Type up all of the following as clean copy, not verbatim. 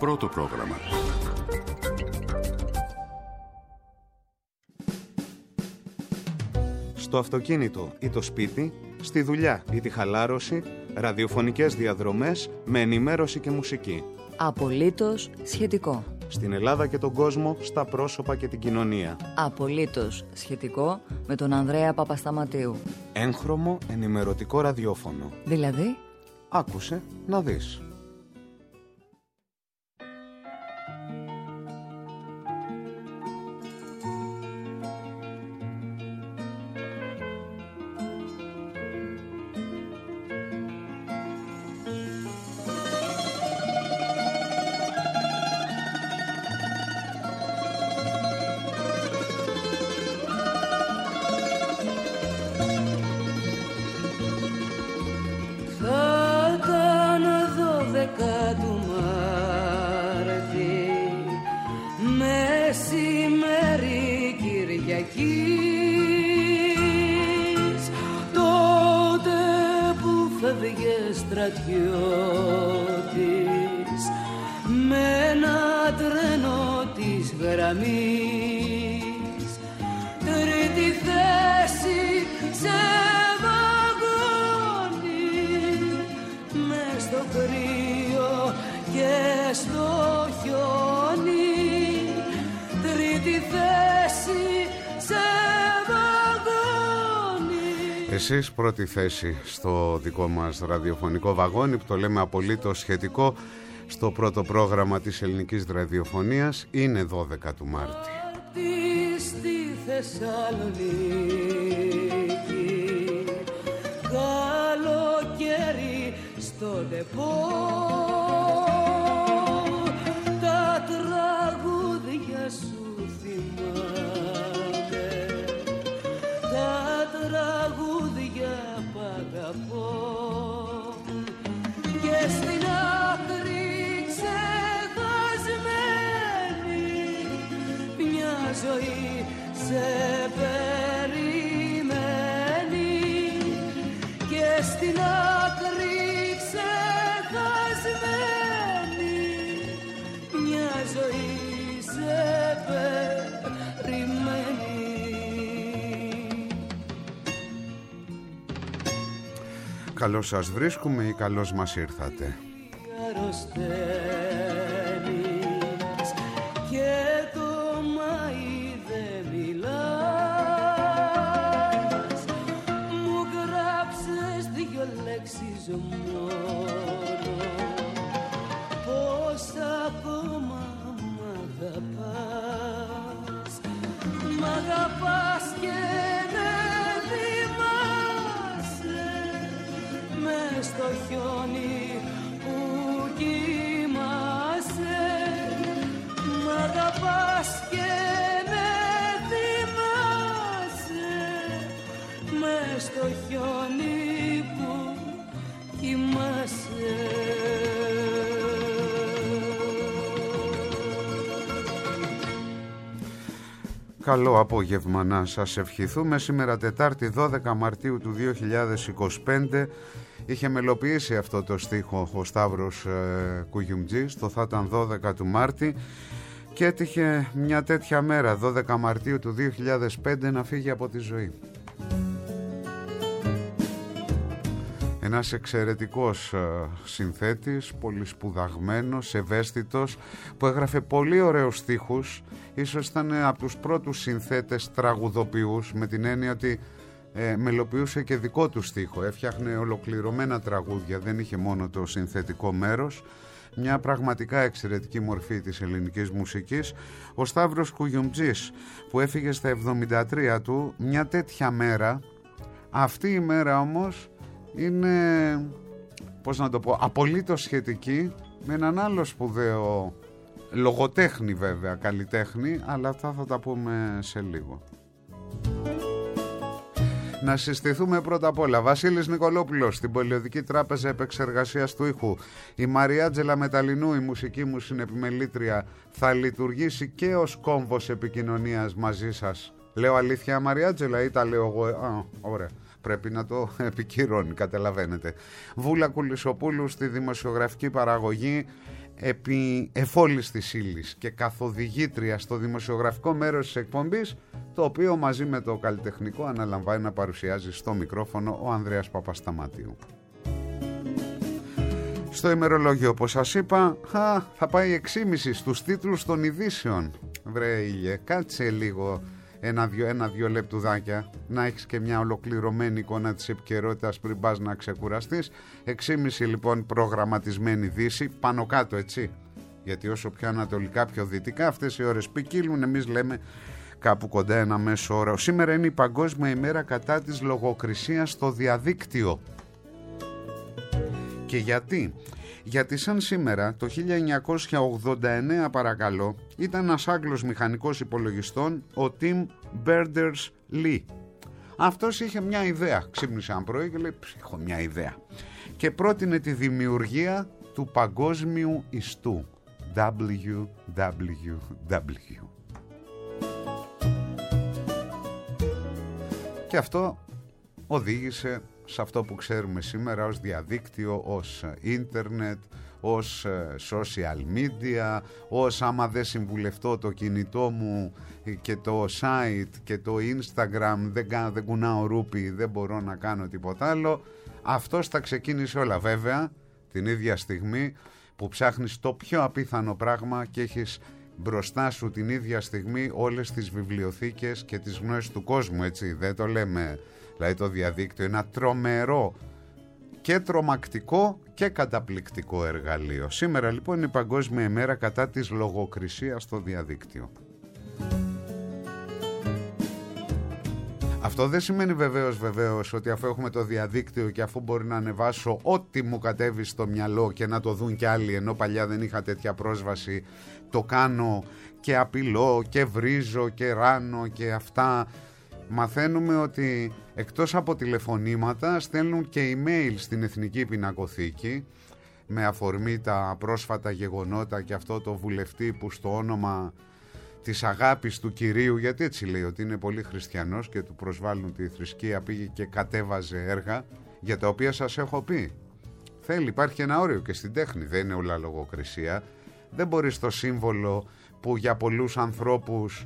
Πρώτο πρόγραμμα. Στο αυτοκίνητο ή το σπίτι, στη δουλειά ή τη χαλάρωση, ραδιοφωνικές διαδρομές με ενημέρωση και μουσική. Απολύτως σχετικό. Στην Ελλάδα και τον κόσμο, στα πρόσωπα και την κοινωνία. Απολύτως σχετικό με τον Ανδρέα Παπασταματίου. Έγχρωμο ενημερωτικό ραδιόφωνο. Δηλαδή, άκουσε να δεις. Εσείς πρώτη θέση στο δικό μας ραδιοφωνικό βαγόνι που το λέμε απολύτως σχετικό στο πρώτο πρόγραμμα της ελληνικής ραδιοφωνίας. Είναι 12 του Μάρτη. Στη Θεσσαλονίκη καλοκαίρι στο ντεπό, τα τραγούδια σου θυμάμαι, τα τραγούδια που αγαπώ, και στην άκρη ξεχασμένη μια ζωή σε περιμένει, και στην άκρη ξεχασμένη μια ζωή σε περιμένει. Καλώς σας βρίσκουμε ή καλώς μας ήρθατε. Και το Μάη δεν μιλάς, μου γράψες 2 λέξεις μόνο, πως ακόμα μ' αγαπάς, μ' αγαπάς και δεν θυμάσαι μες στο χιόνι που κοιμάσαι, μ' αγαπάς και δεν θυμάσαι μες στο χιόνι που κοιμάσαι. Καλό απόγευμα να σας ευχηθούμε. Σήμερα Τετάρτη 12 Μαρτίου του 2025. Είχε μελοποιήσει αυτό το στίχο ο Σταύρος Κουγιουμτζής, το θα ήταν 12 του Μάρτη, και έτυχε μια τέτοια μέρα 12 Μαρτίου του 2005 να φύγει από τη ζωή. Ένας εξαιρετικός συνθέτης, πολύ σπουδαγμένος, ευαίσθητος, που έγραφε πολύ ωραίους στίχους. Ίσως ήταν από τους πρώτους συνθέτες τραγουδοποιούς, με την έννοια ότι μελοποιούσε και δικό του στίχο, έφτιαχνε ολοκληρωμένα τραγούδια, δεν είχε μόνο το συνθετικό μέρος. Μια πραγματικά εξαιρετική μορφή της ελληνικής μουσικής, ο Σταύρος Κουγιουμτζής, που έφυγε στα 73 του, μια τέτοια μέρα. Αυτή η μέρα όμως είναι, πώς να το πω, απολύτως σχετική με έναν άλλο σπουδαίο λογοτέχνη, βέβαια, καλλιτέχνη, αλλά αυτά θα τα πούμε σε λίγο. Να συστηθούμε πρώτα απ' όλα. Βασίλης Νικολόπουλος στην Πολιοδική Τράπεζα Επεξεργασίας του Ήχου. Η Μαριάτζελα Μεταλλινού, η μουσική μου συνεπιμελήτρια, θα λειτουργήσει και ως κόμβος επικοινωνίας μαζί σας. Λέω αλήθεια, Μαριάτζελα, ή τα λέω εγώ? Ωραία. Πρέπει να το επικυρώνει, καταλαβαίνετε. Βούλα Κουλισοπούλου στη δημοσιογραφική παραγωγή. επί εφόλης της ύλης και καθοδηγήτρια στο δημοσιογραφικό μέρος της εκπομπής, το οποίο μαζί με το καλλιτεχνικό αναλαμβάνει να παρουσιάζει στο μικρόφωνο ο Ανδρέας Παπασταμάτιου. Στο ημερολόγιο, όπως σας είπα, θα πάει 6.30 στους τίτλους των ειδήσεων. Βρε Ήλιε, κάτσε λίγο ένα-δυο λεπτουδάκια να έχεις και μια ολοκληρωμένη εικόνα της επικαιρότητας πριν πας να ξεκουραστείς. 6.30 λοιπόν προγραμματισμένη δύση, πάνω κάτω έτσι, γιατί όσο πιο ανατολικά πιο δυτικά αυτές οι ώρες ποικίλουν, εμείς λέμε κάπου κοντά ένα μέσο όρο. Σήμερα είναι η Παγκόσμια ημέρα κατά της λογοκρισίας στο διαδίκτυο. Και γιατί? Γιατί σαν σήμερα το 1989 παρακαλώ ήταν ένας Άγγλος μηχανικός υπολογιστών, ο Tim Berners-Lee. Αυτός είχε μια ιδέα, ξύπνησε ένα πρωί και λέει έχω μια ιδέα, και πρότεινε τη δημιουργία του παγκόσμιου ιστού www. Και αυτό οδήγησε σε αυτό που ξέρουμε σήμερα ως διαδίκτυο, ως ίντερνετ, ως social media, ως άμα δεν συμβουλευτώ το κινητό μου και το site και το Instagram, δεν κουνάω ρούπι, δεν μπορώ να κάνω τίποτα άλλο. Αυτός τα ξεκίνησε όλα, βέβαια την ίδια στιγμή που ψάχνεις το πιο απίθανο πράγμα και έχεις μπροστά σου την ίδια στιγμή όλες τις βιβλιοθήκες και τις γνώσεις του κόσμου, έτσι δεν το λέμε? Δηλαδή το διαδίκτυο είναι ένα τρομερό και τρομακτικό και καταπληκτικό εργαλείο. Σήμερα λοιπόν είναι η Παγκόσμια ημέρα κατά της λογοκρισίας στο διαδίκτυο. Αυτό δεν σημαίνει βεβαίως ότι αφού έχουμε το διαδίκτυο και αφού μπορεί να ανεβάσω ό,τι μου κατέβει στο μυαλό και να το δουν κι άλλοι, ενώ παλιά δεν είχα τέτοια πρόσβαση, το κάνω και απειλώ και βρίζω και ράνω και αυτά. Μαθαίνουμε ότι εκτός από τηλεφωνήματα στέλνουν και email στην Εθνική Πινακοθήκη με αφορμή τα πρόσφατα γεγονότα και αυτό το βουλευτή που στο όνομα της αγάπης του Κυρίου, γιατί έτσι λέει ότι είναι πολύ χριστιανός και του προσβάλλουν τη θρησκεία, πήγε και κατέβαζε έργα για τα οποία σας έχω πει. Υπάρχει ένα όριο και στην τέχνη, δεν είναι όλα λογοκρισία. Δεν μπορείς το σύμβολο που για πολλούς ανθρώπους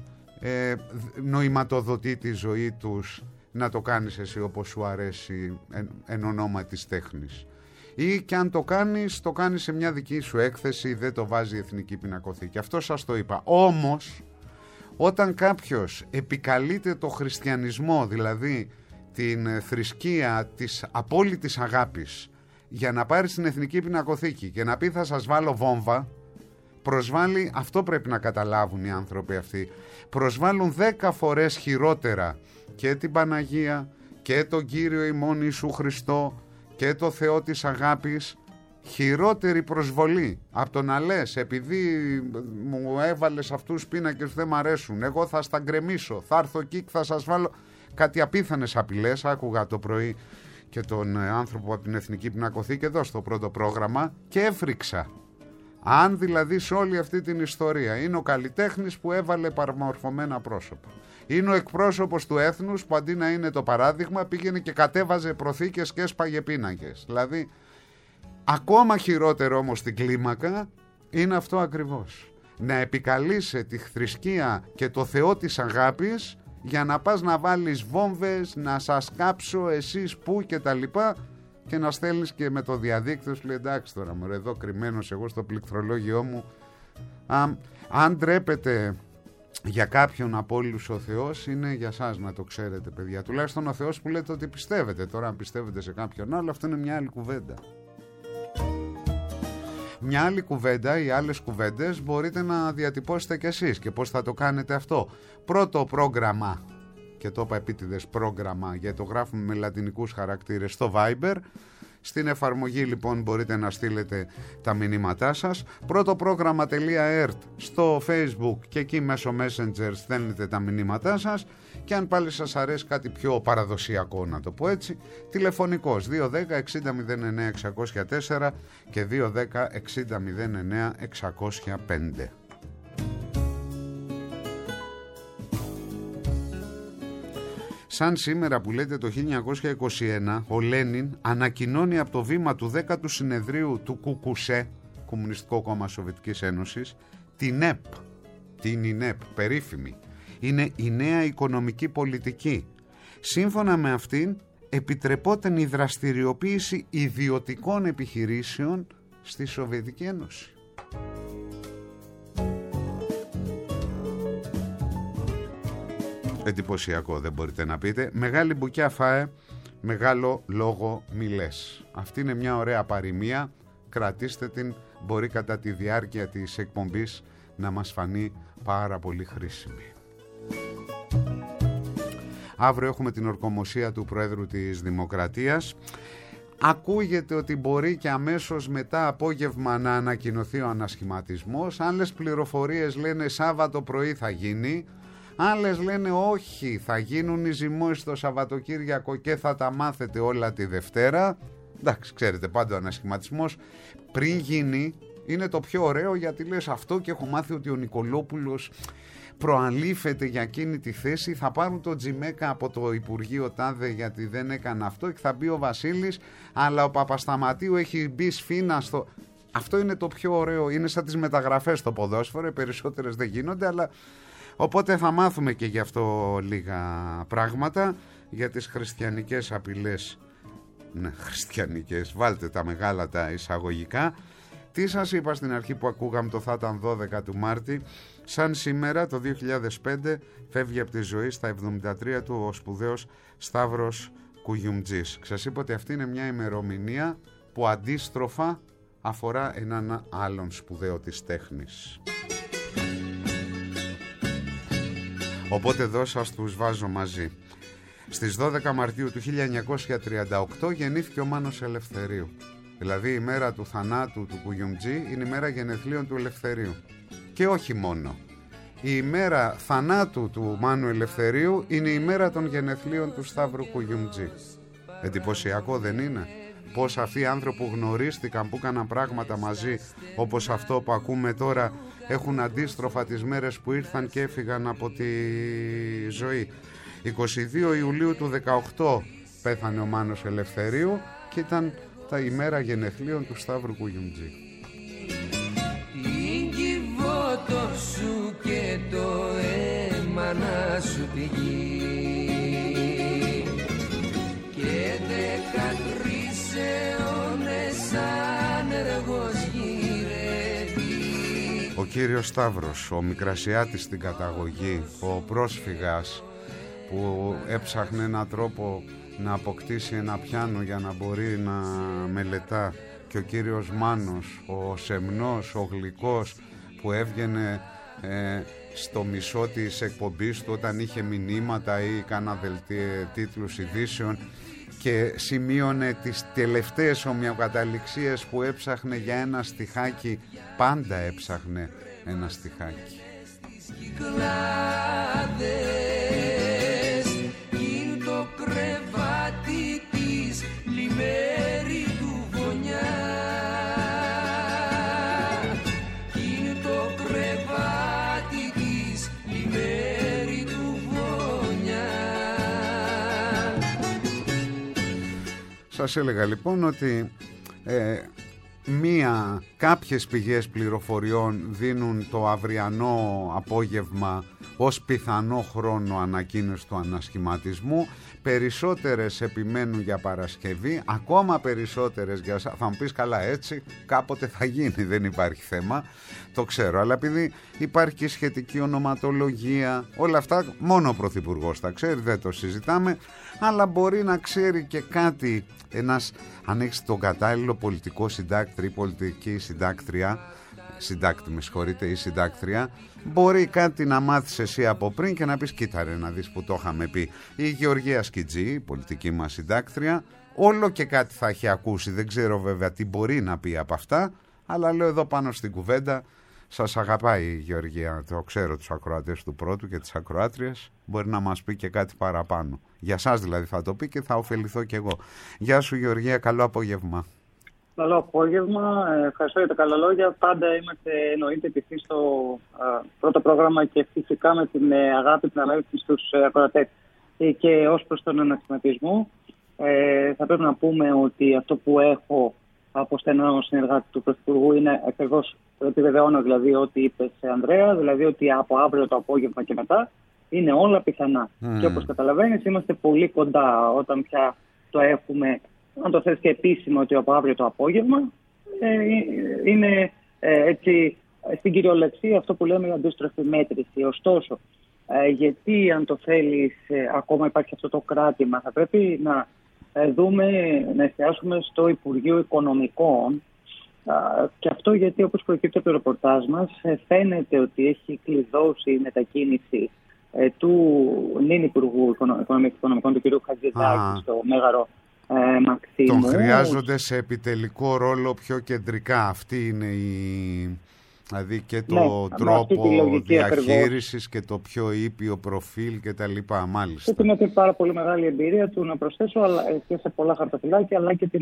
νοηματοδοτεί τη ζωή τους να το κάνεις εσύ όπως σου αρέσει εν ονόμα της τέχνης, ή και αν το κάνεις σε μια δική σου έκθεση, δεν το βάζει η Εθνική Πινακοθήκη. Αυτό σας το είπα. Όμως όταν κάποιος επικαλείται το χριστιανισμό, δηλαδή την θρησκεία της απόλυτης αγάπης, για να πάρει στην Εθνική Πινακοθήκη και να πει θα σας βάλω βόμβα, προσβάλλει, αυτό πρέπει να καταλάβουν οι άνθρωποι αυτοί, προσβάλλουν 10 φορές χειρότερα και την Παναγία και τον Κύριο ημών Ιησού Χριστό και το Θεό της αγάπης, χειρότερη προσβολή από το να λες επειδή μου έβαλες αυτούς τους πίνακες που δεν μ' αρέσουν, εγώ θα στα γκρεμίσω, θα έρθω εκεί και θα σας βάλω κάτι απίθανες απειλές. Άκουγα το πρωί και τον άνθρωπο από την Εθνική Πινακοθήκη εδώ στο πρώτο πρόγραμμα και έφρυξα. Αν δηλαδή σε όλη αυτή την ιστορία είναι ο καλλιτέχνης που έβαλε παραμορφωμένα πρόσωπα, είναι ο εκπρόσωπος του έθνους που αντί να είναι το παράδειγμα πήγαινε και κατέβαζε προθήκες και έσπαγε πίνακες. Δηλαδή ακόμα χειρότερο όμως στην κλίμακα είναι αυτό ακριβώς, να επικαλείσαι τη θρησκεία και το Θεό της αγάπης για να πας να βάλεις βόμβες, να σας κάψω εσείς που και τα λοιπά, και να στέλνεις και με το διαδίκτυο, σου λέει εντάξει τώρα μωρέ, εδώ κρυμμένος εγώ στο πληκτρολόγιό μου. Αν ντρέπεται για κάποιον από όλους ο Θεός, είναι για σας να το ξέρετε παιδιά, τουλάχιστον ο Θεός που λέτε ότι πιστεύετε. Τώρα αν πιστεύετε σε κάποιον άλλο, αυτό είναι μια άλλη κουβέντα. Μια άλλη κουβέντα ή άλλες κουβέντες μπορείτε να διατυπώσετε κι εσείς. Και πώς θα το κάνετε αυτό? Πρώτο πρόγραμμα, και το είπα επίτηδες πρόγραμμα γιατί το γράφουμε με λατινικούς χαρακτήρες, στο Viber. Στην εφαρμογή λοιπόν μπορείτε να στείλετε τα μηνύματά σας. Πρώτο πρόγραμμα.ert στο Facebook και εκεί μέσω Messenger στέλνετε τα μηνύματά σας. Και αν πάλι σας αρέσει κάτι πιο παραδοσιακό, να το πω έτσι, τηλεφωνικός 210-60-09-604 και 210-60-09-605. Σαν σήμερα που λέτε το 1921, ο Λένιν ανακοινώνει από το βήμα του 10ου συνεδρίου του Κουκουσέ, Κομμουνιστικό Κόμμα Σοβιετικής Ένωσης, την ΕΠ, την ΙΝΕΠ, περίφημη. Είναι η νέα οικονομική πολιτική. Σύμφωνα με αυτήν επιτρεπόταν η δραστηριοποίηση ιδιωτικών επιχειρήσεων στη Σοβιετική Ένωση. Εντυπωσιακό, δεν μπορείτε να πείτε. Μεγάλη μπουκιά φάε, μεγάλο λόγο μη λες. Αυτή είναι μια ωραία παροιμία. Κρατήστε την, μπορεί κατά τη διάρκεια της εκπομπής να μας φανεί πάρα πολύ χρήσιμη. Αύριο έχουμε την ορκομοσία του Προέδρου της Δημοκρατίας. Ακούγεται ότι μπορεί και αμέσως μετά απόγευμα να ανακοινωθεί ο ανασχηματισμός. Άλλες πληροφορίες λένε Σάββατο πρωί θα γίνει. Άλλες λένε όχι, θα γίνουν οι ζυμώσεις το Σαββατοκύριακο και θα τα μάθετε όλα τη Δευτέρα. Εντάξει, ξέρετε, πάντα ο ανασχηματισμός πριν γίνει είναι το πιο ωραίο, γιατί λες αυτό και έχω μάθει ότι ο Νικολόπουλος προαλήφεται για εκείνη τη θέση, θα πάρουν το Τζιμέκα από το Υπουργείο τάδε γιατί δεν έκανε αυτό και θα μπει ο Βασίλης, αλλά ο Παπασταματίου έχει μπει σφήνα στο... Αυτό είναι το πιο ωραίο, είναι σαν τις μεταγραφές στο ποδόσφαιρο, περισσότερες δεν γίνονται, αλλά οπότε θα μάθουμε και γι' αυτό λίγα πράγματα, για τις χριστιανικές απειλές. Ναι, χριστιανικές, βάλτε τα μεγάλα τα εισαγωγικά. Τι σας είπα στην αρχή που ακούγαμε το θα ήταν 12 του Μάρτη? Σαν σήμερα το 2005 φεύγει από τη ζωή στα 73 του ο σπουδαίος Σταύρος Κουγιουμτζής. Σας είπα ότι αυτή είναι μια ημερομηνία που αντίστροφα αφορά έναν άλλον σπουδαίο της τέχνης. Οπότε εδώ σας τους βάζω μαζί. Στις 12 Μαρτίου του 1938 γεννήθηκε ο Μάνος Ελευθερίου. Δηλαδή η μέρα του θανάτου του Κουγιουμτζή είναι η μέρα γενεθλίων του Ελευθερίου. Και όχι μόνο. Η ημέρα θανάτου του Μάνου Ελευθερίου είναι η μέρα των γενεθλίων του Σταύρου Κουγιουμτζή. Εντυπωσιακό δεν είναι? Πώς αυτοί οι άνθρωποι που γνωρίστηκαν, που έκαναν πράγματα μαζί, όπως αυτό που ακούμε τώρα, έχουν αντίστροφα τις μέρες που ήρθαν και έφυγαν από τη ζωή. 22 Ιουλίου του 18 πέθανε ο Μάνος Ελευθερίου και ήταν τα ημέρα γενεθλίων του Σταύρου Κουγιουμτζή. Την κυβότο σου και το αίμα να σου πηγεί και 13 αιώνες άνεργος γυρεύει. Ο κύριος Σταύρος, ο Μικρασιάτης στην καταγωγή, ο πρόσφυγας που έψαχνε έναν τρόπο να αποκτήσει ένα πιάνο για να μπορεί να μελετά, και ο κύριος Μάνος, ο σεμνός, ο γλυκός, που έβγαινε στο μισό της εκπομπής του όταν είχε μηνύματα ή κάνα τίτλους ειδήσεων και σημείωνε τις τελευταίες ομοιοκαταληξίες που έψαχνε για ένα στιχάκι. Πάντα έψαχνε ένα στιχάκι. Κρεβάτι της λιμέρι του βονιά, είναι το κρεβάτι της λιμέρι του βονιά. Σας έλεγα λοιπόν ότι κάποιες πηγές πληροφοριών δίνουν το αυριανό απόγευμα ως πιθανό χρόνο ανακοίνωση του ανασχηματισμού. Περισσότερες επιμένουν για Παρασκευή, ακόμα περισσότερες για... Θα μου πεις καλά, έτσι κάποτε θα γίνει, δεν υπάρχει θέμα, το ξέρω, αλλά επειδή υπάρχει και σχετική ονοματολογία, όλα αυτά μόνο ο Πρωθυπουργός τα ξέρει, δεν το συζητάμε, αλλά μπορεί να ξέρει και κάτι ένας, αν έχεις τον κατάλληλο πολιτικό συντάκτη ή πολιτική συντάκτρια, συντάκτη με συγχωρείτε, ή συντάκτρια, μπορεί κάτι να μάθεις εσύ από πριν και να πεις κοίτα ρε να δεις που το είχαμε πει. Η Γεωργία Σκιτζή, η πολιτική μας συντάκτρια, όλο και κάτι θα έχει ακούσει, δεν ξέρω βέβαια τι μπορεί να πει από αυτά, αλλά λέω εδώ πάνω στην κουβέντα, σας αγαπάει η Γεωργία, το ξέρω, τους ακροατές του Πρώτου και τις ακροάτριες, μπορεί να μας πει και κάτι παραπάνω. Για σας δηλαδή θα το πει και θα ωφεληθώ κι εγώ. Γεια σου Γεωργία, καλό απόγευμα. Καλό απόγευμα, ευχαριστώ για τα καλά λόγια. Πάντα είμαστε εννοείται πιστοί στο πρώτο πρόγραμμα και φυσικά με την αγάπη, την ανάλυση στους ακροατές. Και ως προς τον ανασχηματισμό, θα πρέπει να πούμε ότι αυτό που έχω από στενό συνεργάτη του Πρωθυπουργού είναι ακριβώς, επιβεβαιώνω δηλαδή ό,τι είπες, Ανδρέα, δηλαδή ότι από αύριο το απόγευμα και μετά είναι όλα πιθανά. Και όπως καταλαβαίνεις, είμαστε πολύ κοντά όταν πια το έχουμε, αν το θες και επίσημο, ότι από αύριο το απόγευμα είναι έτσι στην κυριολεξία αυτό που λέμε η αντίστροφη μέτρηση. Ωστόσο, γιατί αν το θέλεις ακόμα υπάρχει αυτό το κράτημα, θα πρέπει να δούμε, να εστιάσουμε στο Υπουργείο Οικονομικών, και αυτό γιατί, όπως προκύπτει από το ρεπορτάζ μας, φαίνεται ότι έχει κλειδώσει η μετακίνηση του νυν Υπουργού Οικονομικών, του κ. Χατζηδάκη, στο Μέγαρο Μαξίμου. Τον χρειάζονται σε επιτελικό ρόλο πιο κεντρικά. Αυτή είναι δηλαδή και το τρόπο διαχείρισης και το πιο ήπιο προφίλ και τα λοιπά, μάλιστα. Και την πάρα πολύ μεγάλη εμπειρία του, να προσθέσω, αλλά και σε πολλά χαρτοφυλάκια, αλλά και την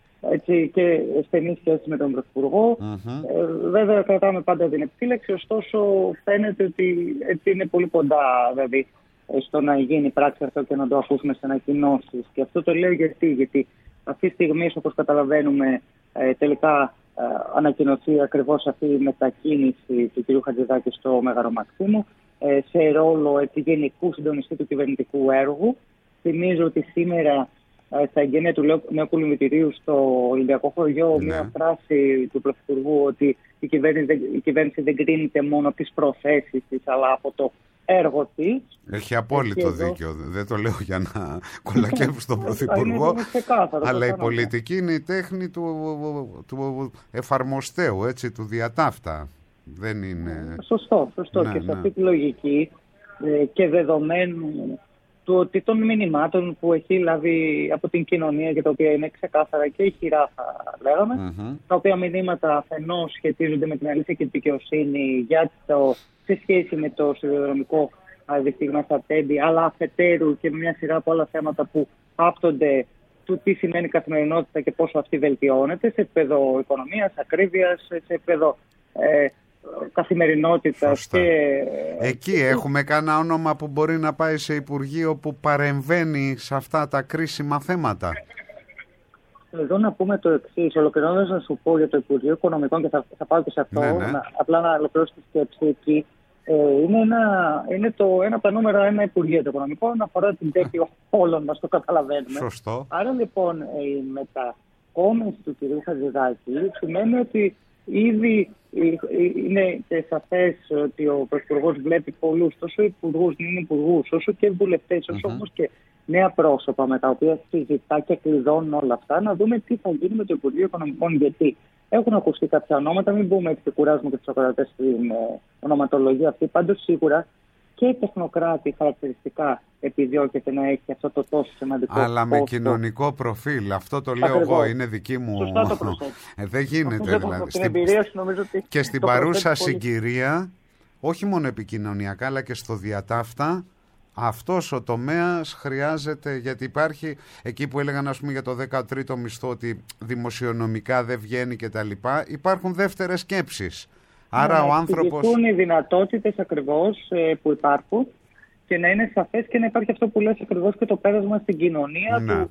και στενή σχέση με τον Πρωθυπουργό. Βέβαια κρατάμε πάντα την επιφύλαξη, ωστόσο φαίνεται ότι έτσι είναι πολύ κοντά, δηλαδή, στο να γίνει πράξη αυτό και να το ακούσουμε σε ανακοινώσεις. Και αυτό το λέω γιατί αυτή τη στιγμή, όπως καταλαβαίνουμε, τελικά ανακοινωθεί ακριβώς αυτή η μετακίνηση του κ. Χατζηδάκη στο Μέγαρο Μαξίμου σε ρόλο γενικού συντονιστή του κυβερνητικού έργου. Θυμίζω ότι σήμερα στα εγγένεια του νέου κολυμβητηρίου στο Ολυμπιακό Χωριό, μια φράση του Πρωθυπουργού ότι η κυβέρνηση δεν κρίνεται μόνο τις προθέσεις της, αλλά από το έργο της. Έχει απόλυτο δίκιο. Δεν το λέω για να κολακεύω στον Πρωθυπουργό, αλλά η πολιτική είναι η τέχνη του εφαρμοστέου, έτσι, του διατάφτα. Δεν είναι... Σωστό. Και σε αυτή τη λογική και δεδομένου του ότι των μηνυμάτων που έχει λάβει από την κοινωνία και τα οποία είναι ξεκάθαρα και ηχηρά, θα λέγαμε, τα οποία μηνύματα αφενός σχετίζονται με την αλήθεια και τη δικαιοσύνη σε σχέση με το σιδηροδρομικό δυστύχημα στα Τέμπη, αλλά αφετέρου και με μια σειρά από άλλα θέματα που άπτονται του τι σημαίνει καθημερινότητα και πόσο αυτή βελτιώνεται σε επίπεδο οικονομίας, ακρίβειας, σε επίπεδο καθημερινότητας. Εκεί έχουμε κανένα όνομα που μπορεί να πάει σε Υπουργείο που παρεμβαίνει σε αυτά τα κρίσιμα θέματα? Εδώ να πούμε το εξής, ολοκληρώνοντας να σου πω για το Υπουργείο Οικονομικών, και θα πάω και σε αυτό, απλά να ολοκληρώσω τη σκέψη εκεί. Είναι ένα από τα νούμερα ένα Υπουργείο Οικονομικών, αφορά την τέχνη όλων μας, το καταλαβαίνουμε. Σωστό. Άρα λοιπόν η μετακόμιση του κ. Χατζηδάκη σημαίνει ότι ήδη είναι και σαφές ότι ο Πρωθυπουργός βλέπει πολλούς, τόσο υπουργούς, νυν υπουργούς, όσο και βουλευτές, όσο όμως και νέα πρόσωπα με τα οποία συζητά και κλειδώνουν όλα αυτά, να δούμε τι θα γίνει με το Υπουργείο Οικονομικών. Γιατί έχουν ακουστεί κάποια ονόματα, μην μπούμε έτσι και κουράζουμε και τους ακροατές στην ονοματολογία αυτή. Πάντως σίγουρα και τεχνοκράτη χαρακτηριστικά επιδιώκεται να έχει αυτό το τόσο σημαντικό. Αλλά με κοινωνικό προφίλ, αυτό το λέω εγώ, είναι δική μου. Σωστά το προσέξω. Δεν γίνεται δηλαδή. Στην εμπειρία σου, νομίζω ότι και στην παρούσα συγκυρία, όχι μόνο επικοινωνιακά, αλλά και στο διατάφτα, αυτός ο τομέας χρειάζεται, γιατί υπάρχει εκεί που έλεγαν, ας πούμε, για το 13ο μισθό ότι δημοσιονομικά δεν βγαίνει κτλ. Υπάρχουν δεύτερες σκέψεις. Άρα ο άνθρωπος... Να οι δυνατότητες ακριβώς που υπάρχουν και να είναι σαφές και να υπάρχει αυτό που λες ακριβώς και το πέρασμα στην κοινωνία του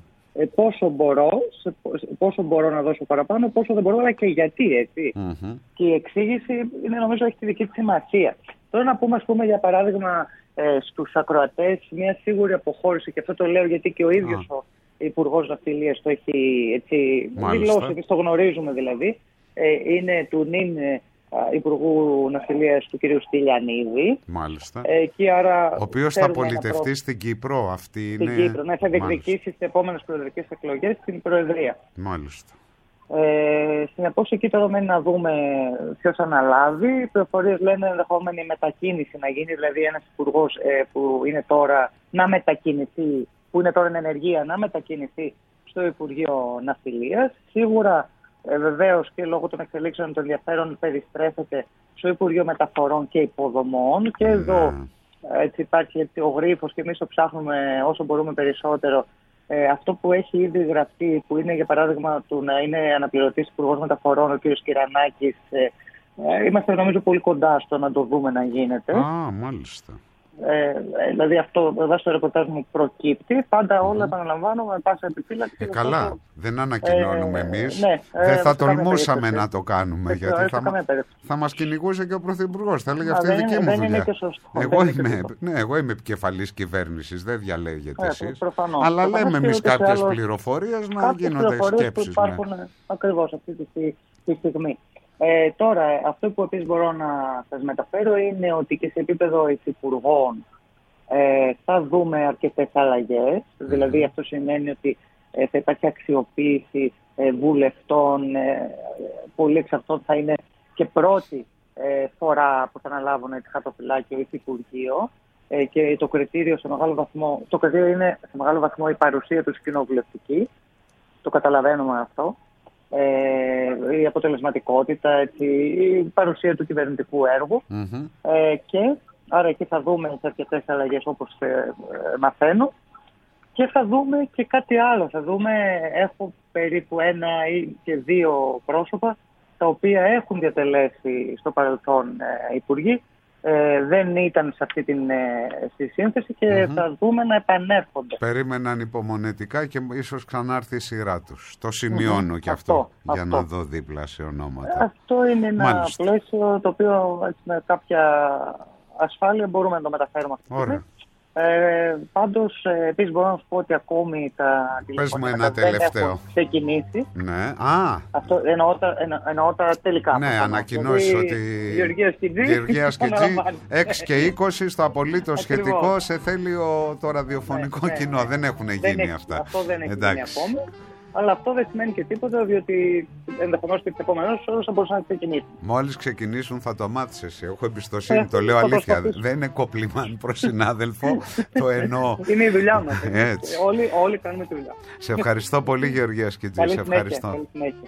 πόσο μπορώ να δώσω παραπάνω, πόσο δεν μπορώ, αλλά και γιατί, έτσι. Και η εξήγηση είναι, νομίζω, έχει τη δική της σημασία. Τώρα να πούμε, ας πούμε, για παράδειγμα, στους ακροατές μια σίγουρη αποχώρηση, και αυτό το λέω γιατί και ο ίδιος ο Υπουργός Ναυτιλίας το έχει δηλώσει, και το γνωρίζουμε δηλαδή, είναι του νυν Υπουργού Ναυτιλίας του κ. Στυλιανίδη. Μάλιστα. Άρα, ο οποίος θα πολιτευτεί στην Κύπρο. Στην Κύπρο, ναι, θα διεκδικήσει στις επόμενες προεδρικές εκλογές την Προεδρία. Μάλιστα. Συνεπώς εκεί τώρα μένει να δούμε ποιος αναλάβει. Οι πληροφορίες λένε ενδεχόμενη μετακίνηση να γίνει, δηλαδή ένας υπουργός που είναι τώρα να μετακινηθεί, που είναι τώρα εν ενεργεία, να μετακινηθεί στο Υπουργείο Ναυτιλίας. Σίγουρα βεβαίως και λόγω των εξελίξεων των ενδιαφέρον περιστρέφεται στο Υπουργείο Μεταφορών και Υποδομών. Και εδώ έτσι υπάρχει ο γρίφος και εμείς το ψάχνουμε όσο μπορούμε περισσότερο. Αυτό που έχει ήδη γραφτεί, που είναι για παράδειγμα του να είναι αναπληρωτής Υπουργός Μεταφορών ο κ. Κυρανάκης, είμαστε νομίζω πολύ κοντά στο να το δούμε να γίνεται. Μάλιστα. Δηλαδή αυτό εδώ στο ρεπορτάζ μου προκύπτει. Πάντα όλα επαναλαμβάνω με πάσα επιφύλαξη. Καλά, δεν ανακοινώνουμε εμείς. Δεν θα τολμούσαμε να το κάνουμε, γιατί θα μας κυνηγούσε και ο Πρωθυπουργός. Θα έλεγε αυτή η δική μου δουλειά. Εγώ είμαι επικεφαλής κυβέρνησης, δεν διαλέγετε εσείς. Αλλά λέμε εμείς κάποιες πληροφορίες να γίνονται σκέψεις. Ακριβώς αυτή τη στιγμή. Τώρα, αυτό που επίσης μπορώ να σας μεταφέρω είναι ότι και σε επίπεδο υφυπουργών θα δούμε αρκετές αλλαγές. Δηλαδή αυτό σημαίνει ότι θα υπάρχει αξιοποίηση βουλευτών. Πολλοί εξ αυτών θα είναι και πρώτη φορά που θα αναλάβουν τη χαρτοφυλάκιο υφυπουργείο. Και το κριτήριο είναι σε μεγάλο βαθμό η παρουσία τους κοινοβουλευτική. Το καταλαβαίνουμε αυτό. Η αποτελεσματικότητα, έτσι, η παρουσία του κυβερνητικού έργου και άρα εκεί θα δούμε σε αρκετές αλλαγές όπως μαθαίνω και θα δούμε και κάτι άλλο. Θα δούμε, έχω περίπου 1 ή και 2 πρόσωπα τα οποία έχουν διατελέσει στο παρελθόν υπουργοί, δεν ήταν σε αυτή στη σύνθεση και θα δούμε να επανέρχονται. Περίμεναν υπομονετικά και ίσως ξανάρθει η σειρά τους. Το σημειώνω και αυτό για να δω δίπλα σε ονόματα. Αυτό είναι ένα πλαίσιο το οποίο έτσι, με κάποια ασφάλεια μπορούμε να το μεταφέρουμε αυτή τη στιγμή. Πάντως, επίσης μπορώ να σου πω ότι ακόμη τα τηλεφωνήματα δεν έχουν ξεκινήσει. Ναι. Αυτό εννοώ τα τελικά. Ναι, ανακοινώσεις ότι Γεωργία Σκιτζή 6 και 20 στο απολύτως σχετικό σε θέλει το ραδιοφωνικό κοινό. Δεν έχουν γίνει αυτά. Αυτό δεν έχει γίνει ακόμη. Αλλά αυτό δεν σημαίνει και τίποτα, διότι ενδεχομένως και τις επόμενες ώρες θα μπορούσαν να ξεκινήσουν. Μόλις ξεκινήσουν θα το μάθεις εσύ. Έχω εμπιστοσύνη, το λέω αλήθεια. Δεν είναι κοπλιμάν προς συνάδελφο, το εννοώ. Είναι η δουλειά μας. Όλοι κάνουμε τη δουλειά. Σε ευχαριστώ πολύ, Γεωργία Σκιτζή. Σε ευχαριστώ. Καλή συνέχεια.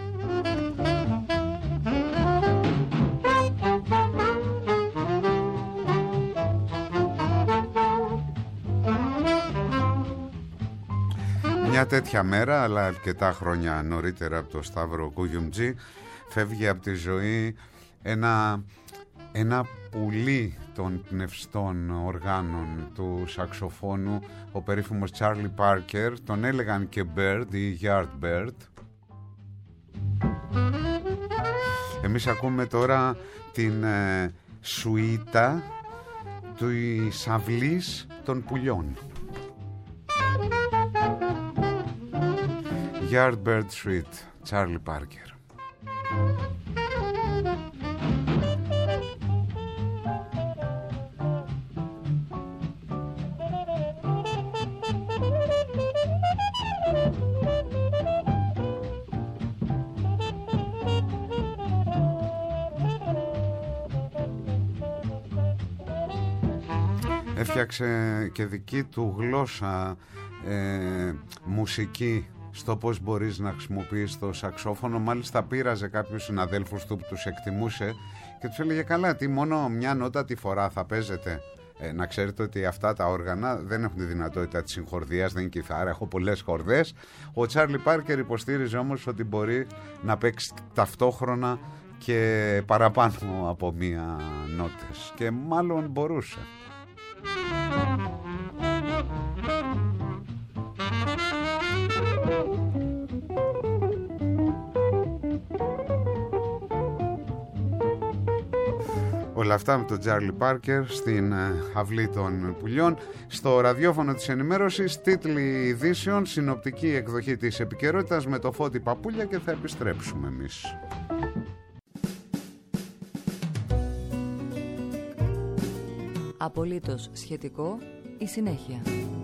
Μια τέτοια μέρα, αλλά αρκετά χρόνια νωρίτερα από το Σταύρο Κουγιουμτζή, φεύγει από τη ζωή ένα πουλί των πνευστών οργάνων του σαξοφώνου, ο περίφημος Τσάρλι Πάρκερ. Τον έλεγαν και Bird ή Yardbird. Εμείς ακούμε τώρα την σουίτα του αυλής των πουλιών. Yardbird Suite, Charlie Parker. Έφτιαξε και δική του γλώσσα μουσική στο πώς μπορείς να χρησιμοποιείς το σαξόφωνο. Μάλιστα πείραζε κάποιους συναδέλφους του που τους εκτιμούσε και τους έλεγε καλά, τι μόνο μια νότα τη φορά θα παίζετε. Να ξέρετε ότι αυτά τα όργανα δεν έχουν τη δυνατότητα της συγχορδίας, δεν είναι κιθάρα, έχω πολλές χορδές. Ο Τσάρλι Πάρκερ υποστήριζε όμως ότι μπορεί να παίξει ταυτόχρονα και παραπάνω από μία νότες και μάλλον μπορούσε. Όλα αυτά με τον Τσάρλι Πάρκερ στην αυλή των πουλιών. Στο ραδιόφωνο της ενημέρωσης, τίτλοι ειδήσεων, συνοπτική εκδοχή της επικαιρότητας με το Φώτη Παπούλια και θα επιστρέψουμε εμείς. Απολύτως σχετικό, η συνέχεια.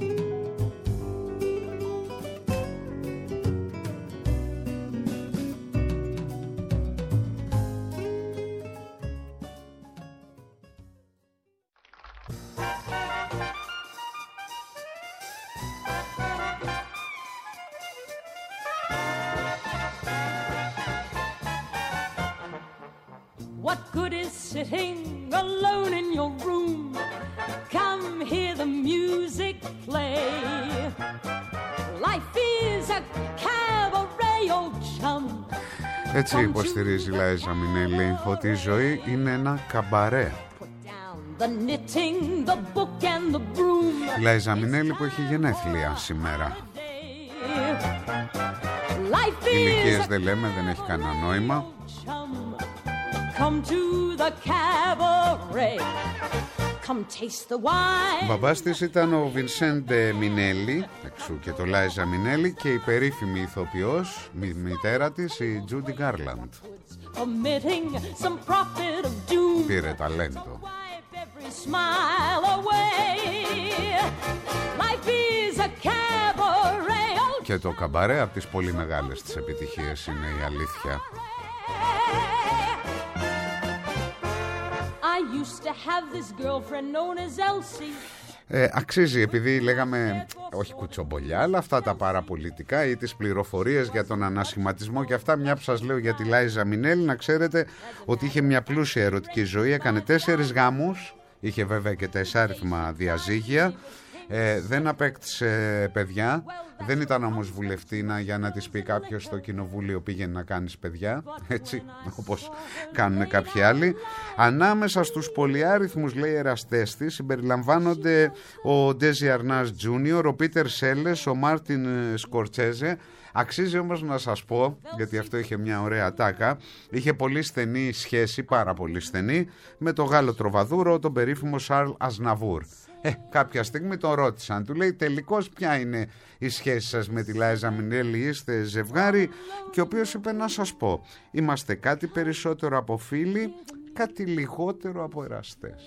What good is sitting alone in your room? Come hear the music play. Life is a cabaret, old chum. Έτσι υποστηρίζει η Λάιζα Μινέλη ότι η ζωή είναι ένα καμπαρέ. the knitting, the book and the broom. Λάιζα Μινέλη που έχει γενέθλια σήμερα. Ηλικίες δεν λέμε, δεν έχει κανένα νόημα. Come to the cabaret. Come taste the wine. Ο μπαμπάς της ήταν ο Βινσέντε Μινέλη, εξού και το Λάιζα Μινέλη, και η περίφημη ηθοποιός, μητέρα της, η Τζούντι Γκάρλαντ. Πήρε ταλέντο. Και το καμπαρέ από τις πολύ μεγάλες της επιτυχίες είναι η αλήθεια. Αξίζει, επειδή λέγαμε όχι κουτσομπολιά, αλλά αυτά τα παραπολιτικά ή τις πληροφορίες για τον ανασχηματισμό και αυτά, μια που σας λέω για τη Λάιζα Μινέλη, να ξέρετε ότι είχε μια πλούσια ερωτική ζωή, έκανε 4 γάμους, είχε βέβαια και 4 διαζύγια, δεν απέκτησε παιδιά, δεν ήταν όμως βουλευτήνα για να της πει κάποιος στο κοινοβούλιο πήγαινε να κάνεις παιδιά, έτσι όπως κάνουν κάποιοι άλλοι. Ανάμεσα στους πολυάριθμους, λέει, εραστές της συμπεριλαμβάνονται ο Ντέζι Αρνάς Τζούνιορ, ο Πίτερ Σέλες, ο Μάρτιν Σκορτσέζε. Αξίζει όμως να σας πω, γιατί αυτό είχε μια ωραία τάκα, είχε πολύ στενή σχέση, πάρα πολύ στενή, με το Γάλλο τροβαδούρο, τον περίφημο Σαρλ Αζναβούρ. Κάποια στιγμή τον ρώτησαν, του λέει τελικώς ποια είναι η σχέση σας με τη Λάιζα Μινέλη, είστε ζευγάρι? Και ο οποίος είπε, να σας πω, είμαστε κάτι περισσότερο από φίλοι, κάτι λιγότερο από εραστές.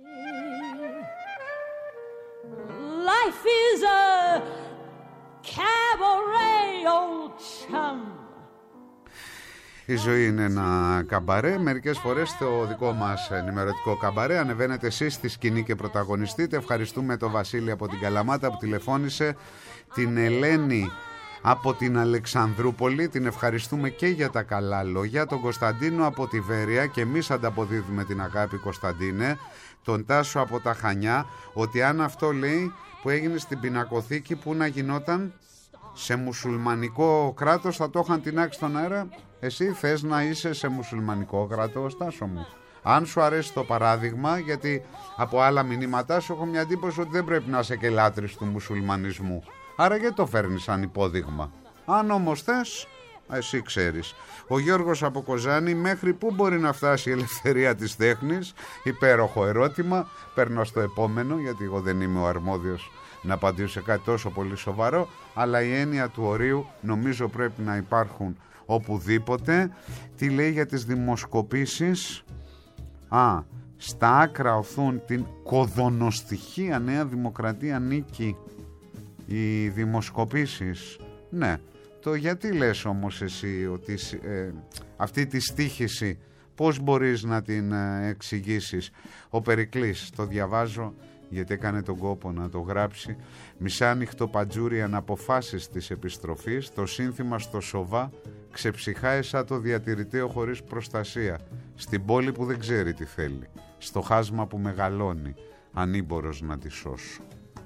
Life is a cabaret, old chum. Η ζωή είναι ένα καμπαρέ. Μερικές φορές το δικό μας ενημερωτικό καμπαρέ ανεβαίνετε εσείς στη σκηνή και πρωταγωνιστείτε. Ευχαριστούμε τον Βασίλη από την Καλαμάτα που τηλεφώνησε, την Ελένη από την Αλεξανδρούπολη, την ευχαριστούμε και για τα καλά λόγια, τον Κωνσταντίνο από τη Βέρεια, και εμείς ανταποδίδουμε την αγάπη, Κωνσταντίνε, τον Τάσο από τα Χανιά, ότι αν αυτό, λέει, που έγινε στην πινακοθήκη, που να γινόταν σε μουσουλμανικό κράτος, θα το είχαν τεινάξει στον αέρα. Εσύ θες να είσαι σε μουσουλμανικό κράτος, Τάσο μου? Αν σου αρέσει το παράδειγμα, γιατί από άλλα μηνύματά σου έχω μια εντύπωση ότι δεν πρέπει να είσαι και λάτρης του μουσουλμανισμού. Άρα γιατί το φέρνεις σαν υπόδειγμα? Αν όμως θες, εσύ ξέρεις. Ο Γιώργος από Κοζάνη, μέχρι πού μπορεί να φτάσει η ελευθερία της τέχνης? Υπέροχο ερώτημα. Παίρνω στο επόμενο, γιατί εγώ δεν είμαι ο αρμόδιος να απαντήσω σε κάτι τόσο πολύ σοβαρό, αλλά η έννοια του ορίου νομίζω πρέπει να υπάρχουν οπουδήποτε. Τι λέει για τις δημοσκοπήσεις? Στα άκρα οθούν την κοδονοστοιχεία Νέα Δημοκρατία νίκη οι δημοσκοπήσεις. Ναι, το γιατί λες όμως εσύ ότι αυτή τη στίχηση πώς μπορείς να την εξηγήσεις? Ο Περικλής, το διαβάζω γιατί έκανε τον κόπο να το γράψει. Μισάνυχτο παντζούρι αναποφάσεις της επιστροφής, το σύνθημα στο Σοβά ξεψυχάει σαν το διατηρητέο χωρίς προστασία, στην πόλη που δεν ξέρει τι θέλει, στο χάσμα που μεγαλώνει, ανήμπορος να τη σώσω.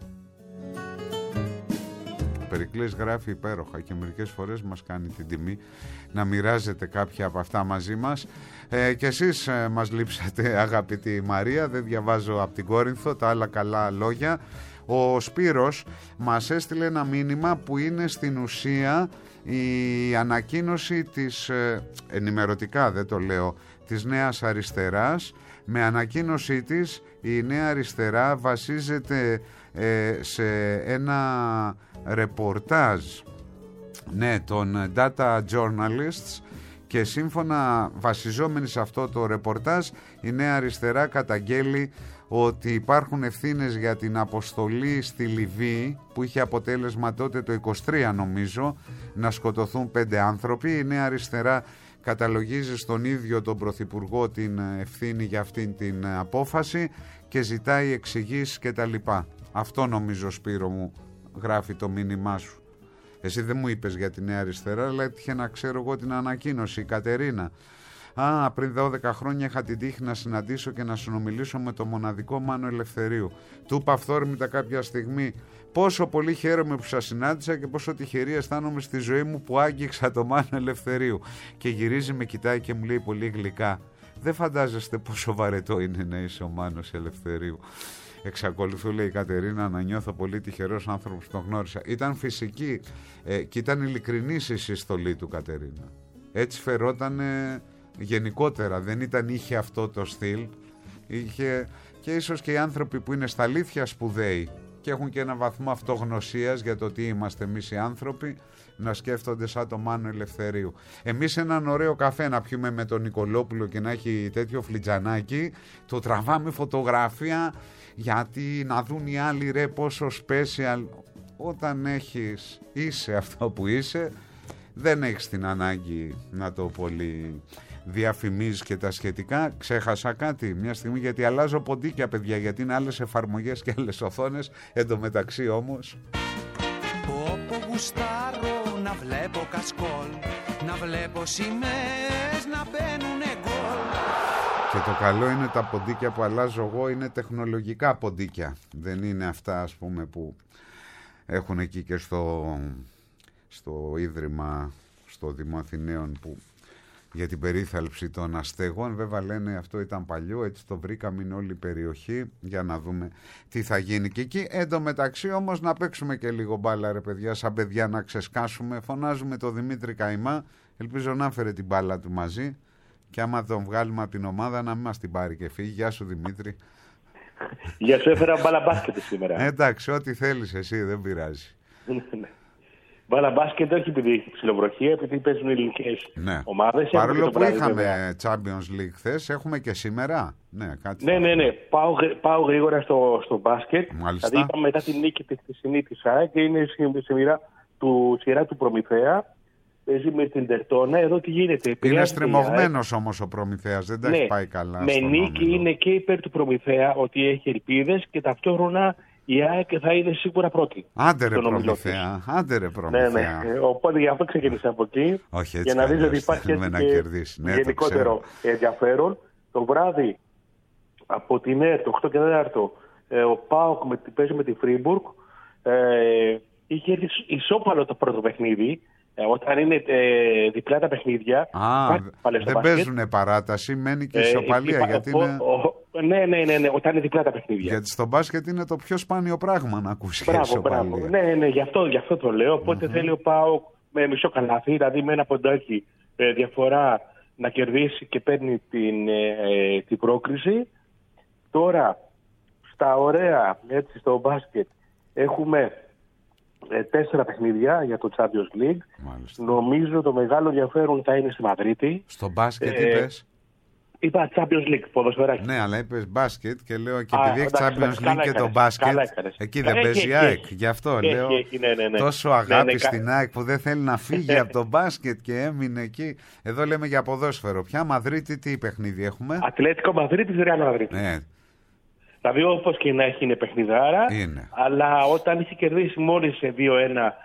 Ο Περικλής γράφει υπέροχα και μερικές φορές μας κάνει την τιμή να μοιράζετε κάποια από αυτά μαζί μας. Και εσείς μας λείψατε, αγαπητή Μαρία, δεν διαβάζω από την Κόρινθο τα άλλα καλά λόγια. Ο Σπύρος μας έστειλε ένα μήνυμα που είναι στην ουσία η ανακοίνωση της, ενημερωτικά δεν το λέω, της Νέας Αριστεράς. Με ανακοίνωσή της η Νέα Αριστερά βασίζεται σε ένα ρεπορτάζ, ναι, των data journalists, και σύμφωνα βασιζόμενοι σε αυτό το ρεπορτάζ η Νέα Αριστερά καταγγέλει ότι υπάρχουν ευθύνες για την αποστολή στη Λιβύη που είχε αποτέλεσμα τότε το 23 νομίζω να σκοτωθούν 5 άνθρωποι. Η Νέα Αριστερά καταλογίζει στον ίδιο τον Πρωθυπουργό την ευθύνη για αυτήν την απόφαση και ζητάει εξηγήσεις και τα λοιπά. Αυτό νομίζω, Σπύρο μου, γράφει το μήνυμά σου. Εσύ δεν μου είπες για τη Νέα Αριστερά, αλλά έτυχε να ξέρω εγώ την ανακοίνωση. Η Κατερίνα. Πριν 12 χρόνια είχα την τύχη να συναντήσω και να συνομιλήσω με το μοναδικό Μάνο Ελευθερίου. Του είπα αυθόρμητα κάποια στιγμή πόσο πολύ χαίρομαι που σας συνάντησα και πόσο τυχερή αισθάνομαι στη ζωή μου που άγγιξα το Μάνο Ελευθερίου. Και γυρίζει, με κοιτάει και μου λέει πολύ γλυκά, Δεν φαντάζεστε πόσο βαρετό είναι να είσαι ο Μάνος Ελευθερίου. Εξακολουθώ, λέει η Κατερίνα, να νιώθω πολύ τυχερός άνθρωπος που τον γνώρισα. Ήταν φυσική και ήταν ειλικρινής η συστολή του, Κατερίνα. Έτσι φερόταν γενικότερα, δεν είχε αυτό το στυλ. Είχε, και ίσως και οι άνθρωποι που είναι στα αλήθεια σπουδαίοι και έχουν και ένα βαθμό αυτογνωσίας για το τι είμαστε εμείς οι άνθρωποι, να σκέφτονται σαν το Μάνο Ελευθερίου. Εμείς έναν ωραίο καφέ να πιούμε με τον Νικολόπουλο και να έχει τέτοιο φλιτζανάκι, το τραβάμε φωτογραφία, γιατί να δουν οι άλλοι ρε πόσο special. Όταν είσαι αυτό που είσαι, δεν έχεις την ανάγκη να το πολύ διαφημίζεις και τα σχετικά. Ξέχασα κάτι μια στιγμή, γιατί αλλάζω ποντίκια, παιδιά, γιατί είναι άλλες εφαρμογές και άλλες οθόνες. Εν τω μεταξύ όμως, όπου γουστάρω να βλέπω κασκόλ, να βλέπω σημαίες να μπαίνουνε γκολ. και το καλό είναι τα ποντίκια που αλλάζω εγώ είναι τεχνολογικά ποντίκια. Δεν είναι αυτά, ας πούμε, που έχουν εκεί και στο Ίδρυμα, στο Δημό Αθηναίων, που για την περίθαλψη των αστέγων. Βέβαια λένε αυτό ήταν παλιό, έτσι το βρήκαμε, είναι όλη η περιοχή, για να δούμε τι θα γίνει και εκεί. Εν τω μεταξύ όμως να παίξουμε και λίγο μπάλα, ρε παιδιά, σαν παιδιά να ξεσκάσουμε. Φωνάζουμε το Δημήτρη Καϊμά, ελπίζω να φέρε την μπάλα του μαζί και άμα τον βγάλουμε από την ομάδα να μην μας την πάρει και φύγει. Γεια σου Δημήτρη. Γεια σου, έφερα μπάλα μπάσκετ σήμερα. Εντάξει, ό,τι θέλεις εσύ, δεν πειράζει. Μπάλα μπάσκετ όχι επειδή έχει ψιλοβροχία, επειδή παίζουν ελληνικές ομάδες. Παρόλο που είχαμε Champions League χθες, έχουμε και σήμερα. Ναι. Πάω γρήγορα στο μπάσκετ. Μάλιστα. Δηλαδή είπαμε μετά την νίκη της χθεσινή της ΑΕΚ και είναι σειρά του Προμηθέα. Παίζει με την Τερτόνα. Εδώ τι γίνεται. Είναι στριμωγμένος όμως ο Προμηθέας, δεν τα έχει πάει καλά. Με νίκη είναι και υπέρ του Προμηθέα ότι έχει ελπίδες και ταυτόχρονα η ΑΕΚ θα είναι σίγουρα πρώτη. Άντε ρε Προμηθέα. Ναι. Οπότε γι' αυτό ξεκίνησα από εκεί. Όχι, για να δεις ότι υπάρχει και γενικότερο ενδιαφέρον. Το βράδυ από την ΕΡΤ, το 8 και 4, ο ΠΑΟΚ παίζει με τη Φρίμπουργκ. Είχε έρθει ισόπαλο το πρώτο παιχνίδι. Όταν είναι διπλά τα παιχνίδια. Δεν παίζουν παράταση, μένει και ισοπαλία. Γιατί είναι... Ναι, όταν είναι διπλά τα παιχνίδια. Γιατί στο μπάσκετ είναι το πιο σπάνιο πράγμα να ακούσει ισοπαλία. Ναι, γι' αυτό το λέω. Οπότε θέλει ο ΠΑΟΚ με μισό καλάθι, δηλαδή με ένα ποντάκι διαφορά να κερδίσει και παίρνει την πρόκριση. Τώρα, στα ωραία, έτσι, στο μπάσκετ, έχουμε 4 παιχνίδια για το Champions League. Μάλιστα. Νομίζω το μεγάλο ενδιαφέρον θα είναι στη Μαδρίτη. Στο μπάσκετ είπες? Είπα Champions League, ποδοσφαιράκι. Ναι, αλλά είπες μπάσκετ και λέω και επειδή έχει Champions League και το μπάσκετ, εκεί δεν παίζει η ΑΕΚ. Γι' αυτό λέω τόσο αγάπη στην ΑΕΚ που δεν θέλει να φύγει από το μπάσκετ και έμεινε εκεί. Εδώ λέμε για ποδόσφαιρο. Πια Μαδρίτη, τι παιχνίδι έχουμε? Ατλέτικο Μαδρίτης, Ρεάλ Μαδρίτη. Ναι. Δηλαδή όπως και να έχει είναι παιχνιδάρα, αλλά όταν έχει κερδίσει μόλις σε 2-1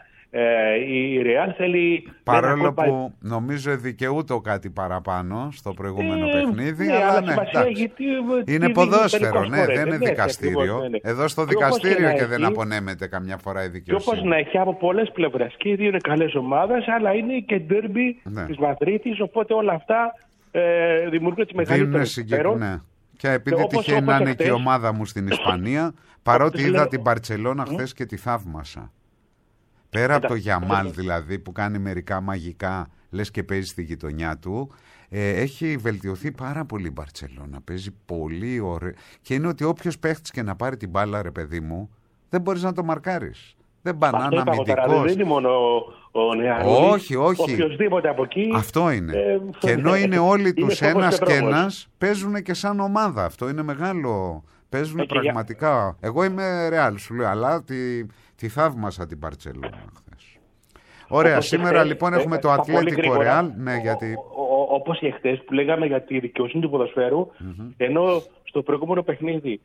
η Ρεάλ θέλει... Παρόλο που νομίζω δικαιούται κάτι παραπάνω στο προηγούμενο παιχνίδι, αλλά ναι, είναι ποδόσφαιρο, δεν είναι δικαστήριο. Εδώ στο δικαστήριο και δεν απονέμεται καμιά φορά η δικαιοσύνη. Και όπως να έχει από πολλές πλευρές, και οι δύο είναι καλές ομάδες, αλλά είναι και ντέρμπι της Μαδρίτης, οπότε όλα αυτά δημιουργούν τις μεγαλύτερες ενδιαφέρον. Και επειδή τυχαίνει να είναι και η ομάδα μου στην Ισπανία, παρότι είδα την Μπαρτσελώνα χθες και τη θαύμασα. Πέρα από το Γιαμάλ δηλαδή που κάνει μερικά μαγικά, λες και παίζει στη γειτονιά του, έχει βελτιωθεί πάρα πολύ η Μπαρτσελώνα. Παίζει πολύ ωραία. Και είναι ότι όποιος παίχτης και να πάρει την μπάλα, ρε παιδί μου, δεν μπορείς να το μαρκάρεις. Δεν μπανάνα αμυντικός. Δεν είναι μόνο ο Νεαρούλης. Όχι. Οποιοςδήποτε από εκεί. Αυτό είναι. Και ενώ είναι όλοι τους ένας και ένας, παίζουν και σαν ομάδα. Αυτό είναι μεγάλο. Παίζουν πραγματικά. Εγώ είμαι Ρεάλ, σου λέω, αλλά τη θαύμασα την Μπαρτσελόνα χθες. Ωραία, σήμερα λοιπόν έχουμε το Ατλέτικο Ρεάλ. Ναι, γιατί... Όπως και χθες που λέγαμε για τη δικαιοσύνη του ποδοσφαίρου, ενώ στο προηγούμενο παιχνίδι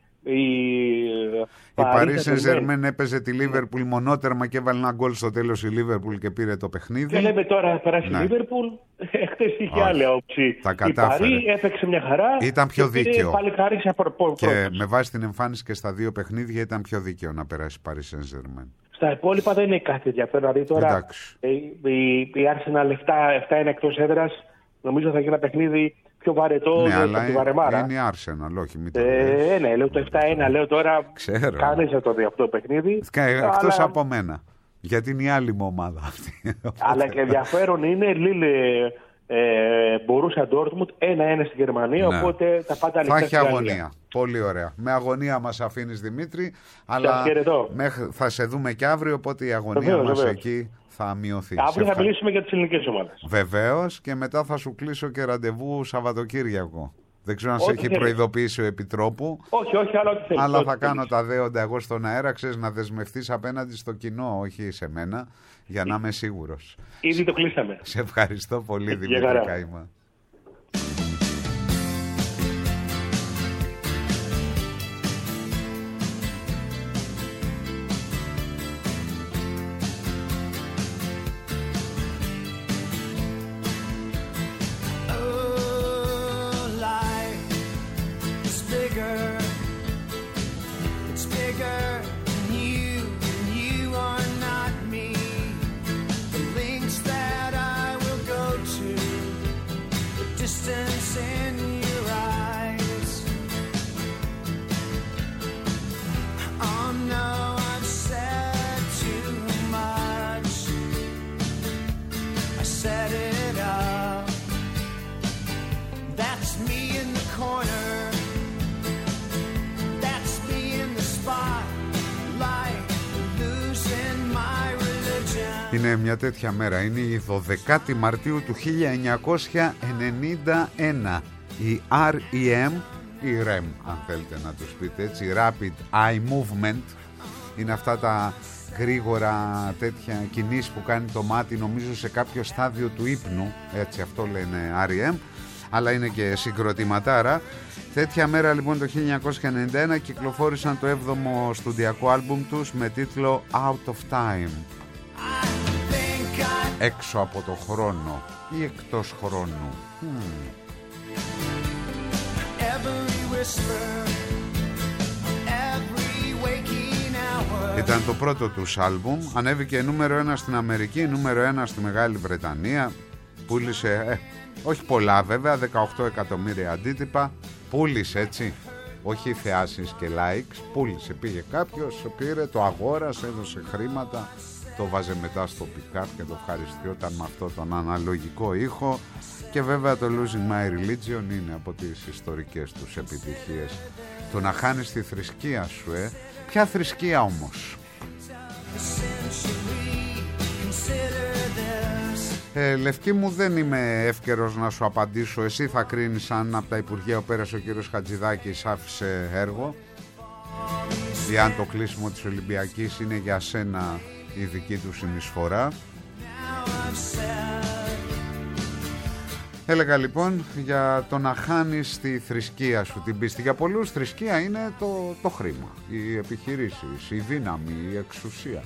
η Paris Saint-Germain έπαιζε τη Liverpool μονότερμα και έβαλε ένα γκολ στο τέλος η Liverpool και πήρε το παιχνίδι. Και λέμε τώρα περάσει η Liverpool, χτες είχε άλλη όψη. Η Paris έπαιξε μια χαρά. Ήταν πιο δίκαιο. Και με βάση την εμφάνιση και στα δύο παιχνίδια ήταν πιο δίκαιο να περάσει η Paris Saint-Germain. Στα υπόλοιπα δεν είναι κάτι ενδιαφέρον. Δηλαδή τώρα η Arsenal 7 είναι εκτός έδρας. Νομίζω θα γίνει ένα παιχνίδι πιο βαρετό από τη βαρεμάρα. Είναι η Arsenal, όχι. Ναι, λέω το 7-1, λέω τώρα. Ξέρω. Κανείς δεν το δει αυτό το παιχνίδι. Εκτός από μένα. Γιατί είναι η άλλη μου ομάδα αυτή. Αλλά και ενδιαφέρον είναι, Λίλε μπορούσε Ντόρτμουντ 1-1 στη Γερμανία, ναι. Οπότε τα πάντα ανοιχτά. Θα έχει αγωνία. Πολύ ωραία. Με αγωνία μας αφήνεις, Δημήτρη, αλλά θα σε δούμε και αύριο, οπότε η αγωνία μας εκεί θα μειωθεί. Αύριο θα μιλήσουμε για τις ελληνικές ομάδες. Βεβαίως, και μετά θα σου κλείσω και ραντεβού Σαββατοκύριακο. Δεν ξέρω αν σε έχει προειδοποιήσει ο Επιτρόπου. Όχι, αλλά ό,τι θέλει. Αλλά θα κάνω τα δέοντα εγώ στον αέρα, ξέρεις, να δεσμευτείς απέναντι στο κοινό, όχι σε μένα, για να είμαι σίγουρος. Ήδη το κλείσαμε. Σε ευχαριστώ πολύ, Δημήτρη Καημά. Είναι μια τέτοια μέρα, είναι η 12η Μαρτίου του 1991. Η REM, η REM αν θέλετε να τους πείτε έτσι, Rapid Eye Movement, είναι αυτά τα γρήγορα τέτοια κινήσεις που κάνει το μάτι, νομίζω σε κάποιο στάδιο του ύπνου, έτσι αυτό λένε REM, αλλά είναι και συγκροτηματάρα. Τέτοια μέρα λοιπόν το 1991 κυκλοφόρησαν το 7ο στουντιακό άλμπουμ τους με τίτλο Out of Time. Έξω από το χρόνο ή εκτός χρόνου. Ήταν το πρώτο τους άλμπουμ. Ανέβηκε νούμερο 1 στην Αμερική, νούμερο 1 στη Μεγάλη Βρετανία. Πούλησε, όχι πολλά βέβαια, 18 εκατομμύρια αντίτυπα. Πούλησε έτσι, όχι θεάσεις και likes. Πούλησε, πήγε κάποιος, πήρε, το αγόρασε, έδωσε χρήματα, το βάζε μετά στο pick-up και το ευχαριστιόταν με αυτό τον αναλογικό ήχο. Και βέβαια το Losing My Religion είναι από τις ιστορικές τους επιτυχίες. Το να χάνεις τη θρησκεία σου, Ποια θρησκεία όμως? Λευκή μου, δεν είμαι εύκαιρος να σου απαντήσω. Εσύ θα κρίνεις αν από τα Υπουργεία που πέρασε ο κύριος Χατζηδάκης άφησε έργο ή αν το κλείσιμο της Ολυμπιακής είναι για σένα η δική του συνεισφορά. Έλεγα λοιπόν για το να χάνεις τη θρησκεία σου, την πίστη. Για πολλούς θρησκεία είναι το χρήμα, οι επιχειρήσεις, η δύναμη, η εξουσία.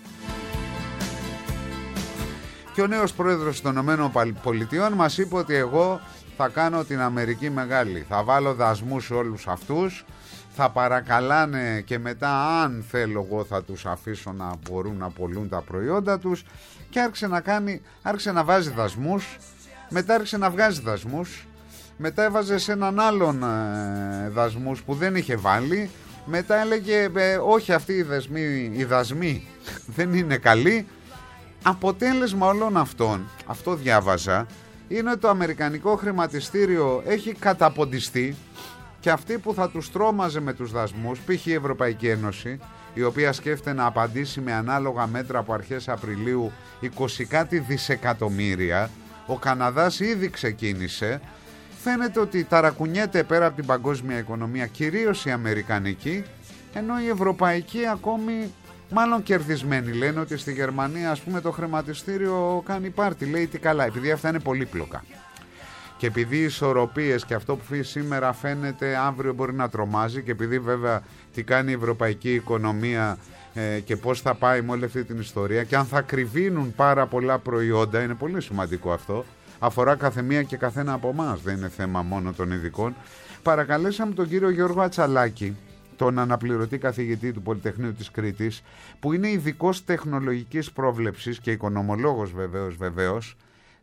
Και ο νέος πρόεδρος των ΗΠΑ μας είπε ότι εγώ θα κάνω την Αμερική μεγάλη. Θα βάλω δασμούς σε όλους αυτούς, θα παρακαλάνε και μετά αν θέλω εγώ θα τους αφήσω να μπορούν να πωλούν τα προϊόντα τους. Και άρχισε να βάζει δασμούς. Μετά άρχισε να βγάζει δασμούς. Μετά έβαζε σε έναν άλλον δασμούς που δεν είχε βάλει. Μετά έλεγε όχι, αυτοί οι δασμοί δεν είναι καλοί. Αποτέλεσμα όλων αυτών, αυτό διάβαζα, είναι ότι το αμερικανικό χρηματιστήριο έχει καταποντιστεί και αυτοί που θα τους τρόμαζε με τους δασμούς, π.χ. η Ευρωπαϊκή Ένωση, η οποία σκέφτεται να απαντήσει με ανάλογα μέτρα από αρχές Απριλίου 20 κάτι δισεκατομμύρια. Ο Καναδάς ήδη ξεκίνησε. Φαίνεται ότι ταρακουνιέται πέρα από την παγκόσμια οικονομία, κυρίως η αμερικανική, ενώ η ευρωπαϊκή ακόμη μάλλον κερδισμένη. Λένε ότι στη Γερμανία, ας πούμε, το χρηματιστήριο κάνει πάρτι. Λέει τι καλά, επειδή αυτά είναι πολύπλοκα. Και επειδή οι ισορροπίες και αυτό που σήμερα φαίνεται, αύριο μπορεί να τρομάζει. Και επειδή βέβαια τι κάνει η ευρωπαϊκή οικονομία και πώς θα πάει με όλη αυτή την ιστορία, και αν θα κρυβίνουν πάρα πολλά προϊόντα, είναι πολύ σημαντικό αυτό. Αφορά καθεμία και καθένα από εμάς, δεν είναι θέμα μόνο των ειδικών. Παρακαλέσαμε τον κύριο Γιώργο Ατσαλάκη, τον αναπληρωτή καθηγητή του Πολυτεχνείου της Κρήτης, που είναι ειδικός τεχνολογικής πρόβλεψης και οικονομολόγος βεβαίως,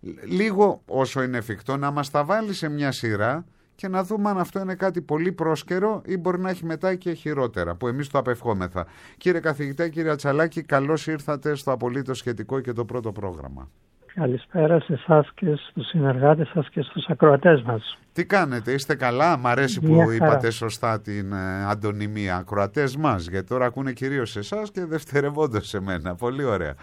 λίγο όσο είναι εφικτό να μας τα βάλει σε μια σειρά και να δούμε αν αυτό είναι κάτι πολύ πρόσκαιρο ή μπορεί να έχει μετά και χειρότερα, που εμείς το απευχόμεθα. Κύριε καθηγητά, κύριε Ατσαλάκη, καλώς ήρθατε στο Απολύτως Σχετικό και το πρώτο πρόγραμμα. Καλησπέρα σε εσάς και στους συνεργάτες σας και στους ακροατές μας. Τι κάνετε, είστε καλά? Μ' αρέσει που είπατε σωστά την αντωνυμία ακροατές μας, γιατί τώρα ακούνε κυρίως εσάς και δευτερευόντως σε μένα. Πολύ ωραία.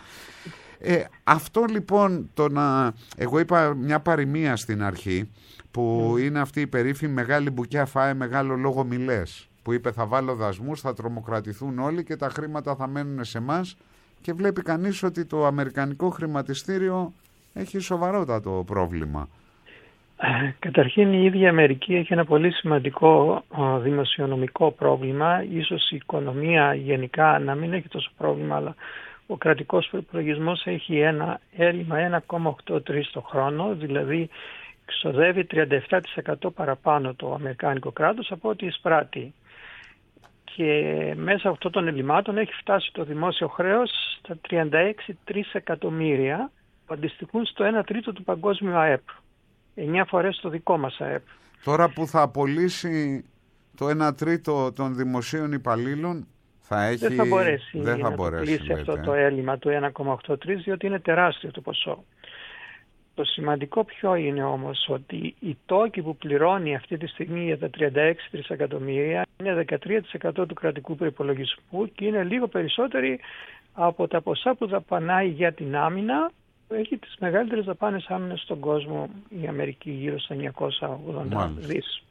Αυτό λοιπόν, εγώ είπα μια παροιμία στην αρχή, που είναι αυτή η περίφημη μεγάλη μπουκιά φάε μεγάλο λόγο μιλές, που είπε θα βάλω δασμούς, θα τρομοκρατηθούν όλοι και τα χρήματα θα μένουν σε εμάς, και βλέπει κανείς ότι το αμερικανικό χρηματιστήριο έχει σοβαρότατο πρόβλημα. Καταρχήν η ίδια Αμερική έχει ένα πολύ σημαντικό δημοσιονομικό πρόβλημα. Ίσως η οικονομία γενικά να μην έχει τόσο πρόβλημα, αλλά ο κρατικός προϋπολογισμός έχει ένα έλλειμμα 1,83 το χρόνο, δηλαδή ξοδεύει 37% παραπάνω το αμερικάνικο κράτος από ό,τι εισπράττει. Και μέσα αυτών των ελλημάτων έχει φτάσει το δημόσιο χρέος στα 36 εκατομμύρια, που αντιστοιχούν στο 1 τρίτο του παγκόσμιου ΑΕΠ. 9 φορές το δικό μας ΑΕΠ. Τώρα που θα απολύσει το 1 τρίτο των δημοσίων υπαλλήλων, δεν θα μπορέσει να κλείσει αυτό το έλλειμμα του 1,83, διότι είναι τεράστιο το ποσό. Το σημαντικό ποιο είναι όμως, ότι οι τόκοι που πληρώνει αυτή τη στιγμή για τα 36 τρισεκατομμύρια είναι 13% του κρατικού προϋπολογισμού και είναι λίγο περισσότεροι από τα ποσά που δαπανάει για την άμυνα, που έχει τις μεγαλύτερες δαπάνες άμυνας στον κόσμο, η Αμερική γύρω στα 980 δις.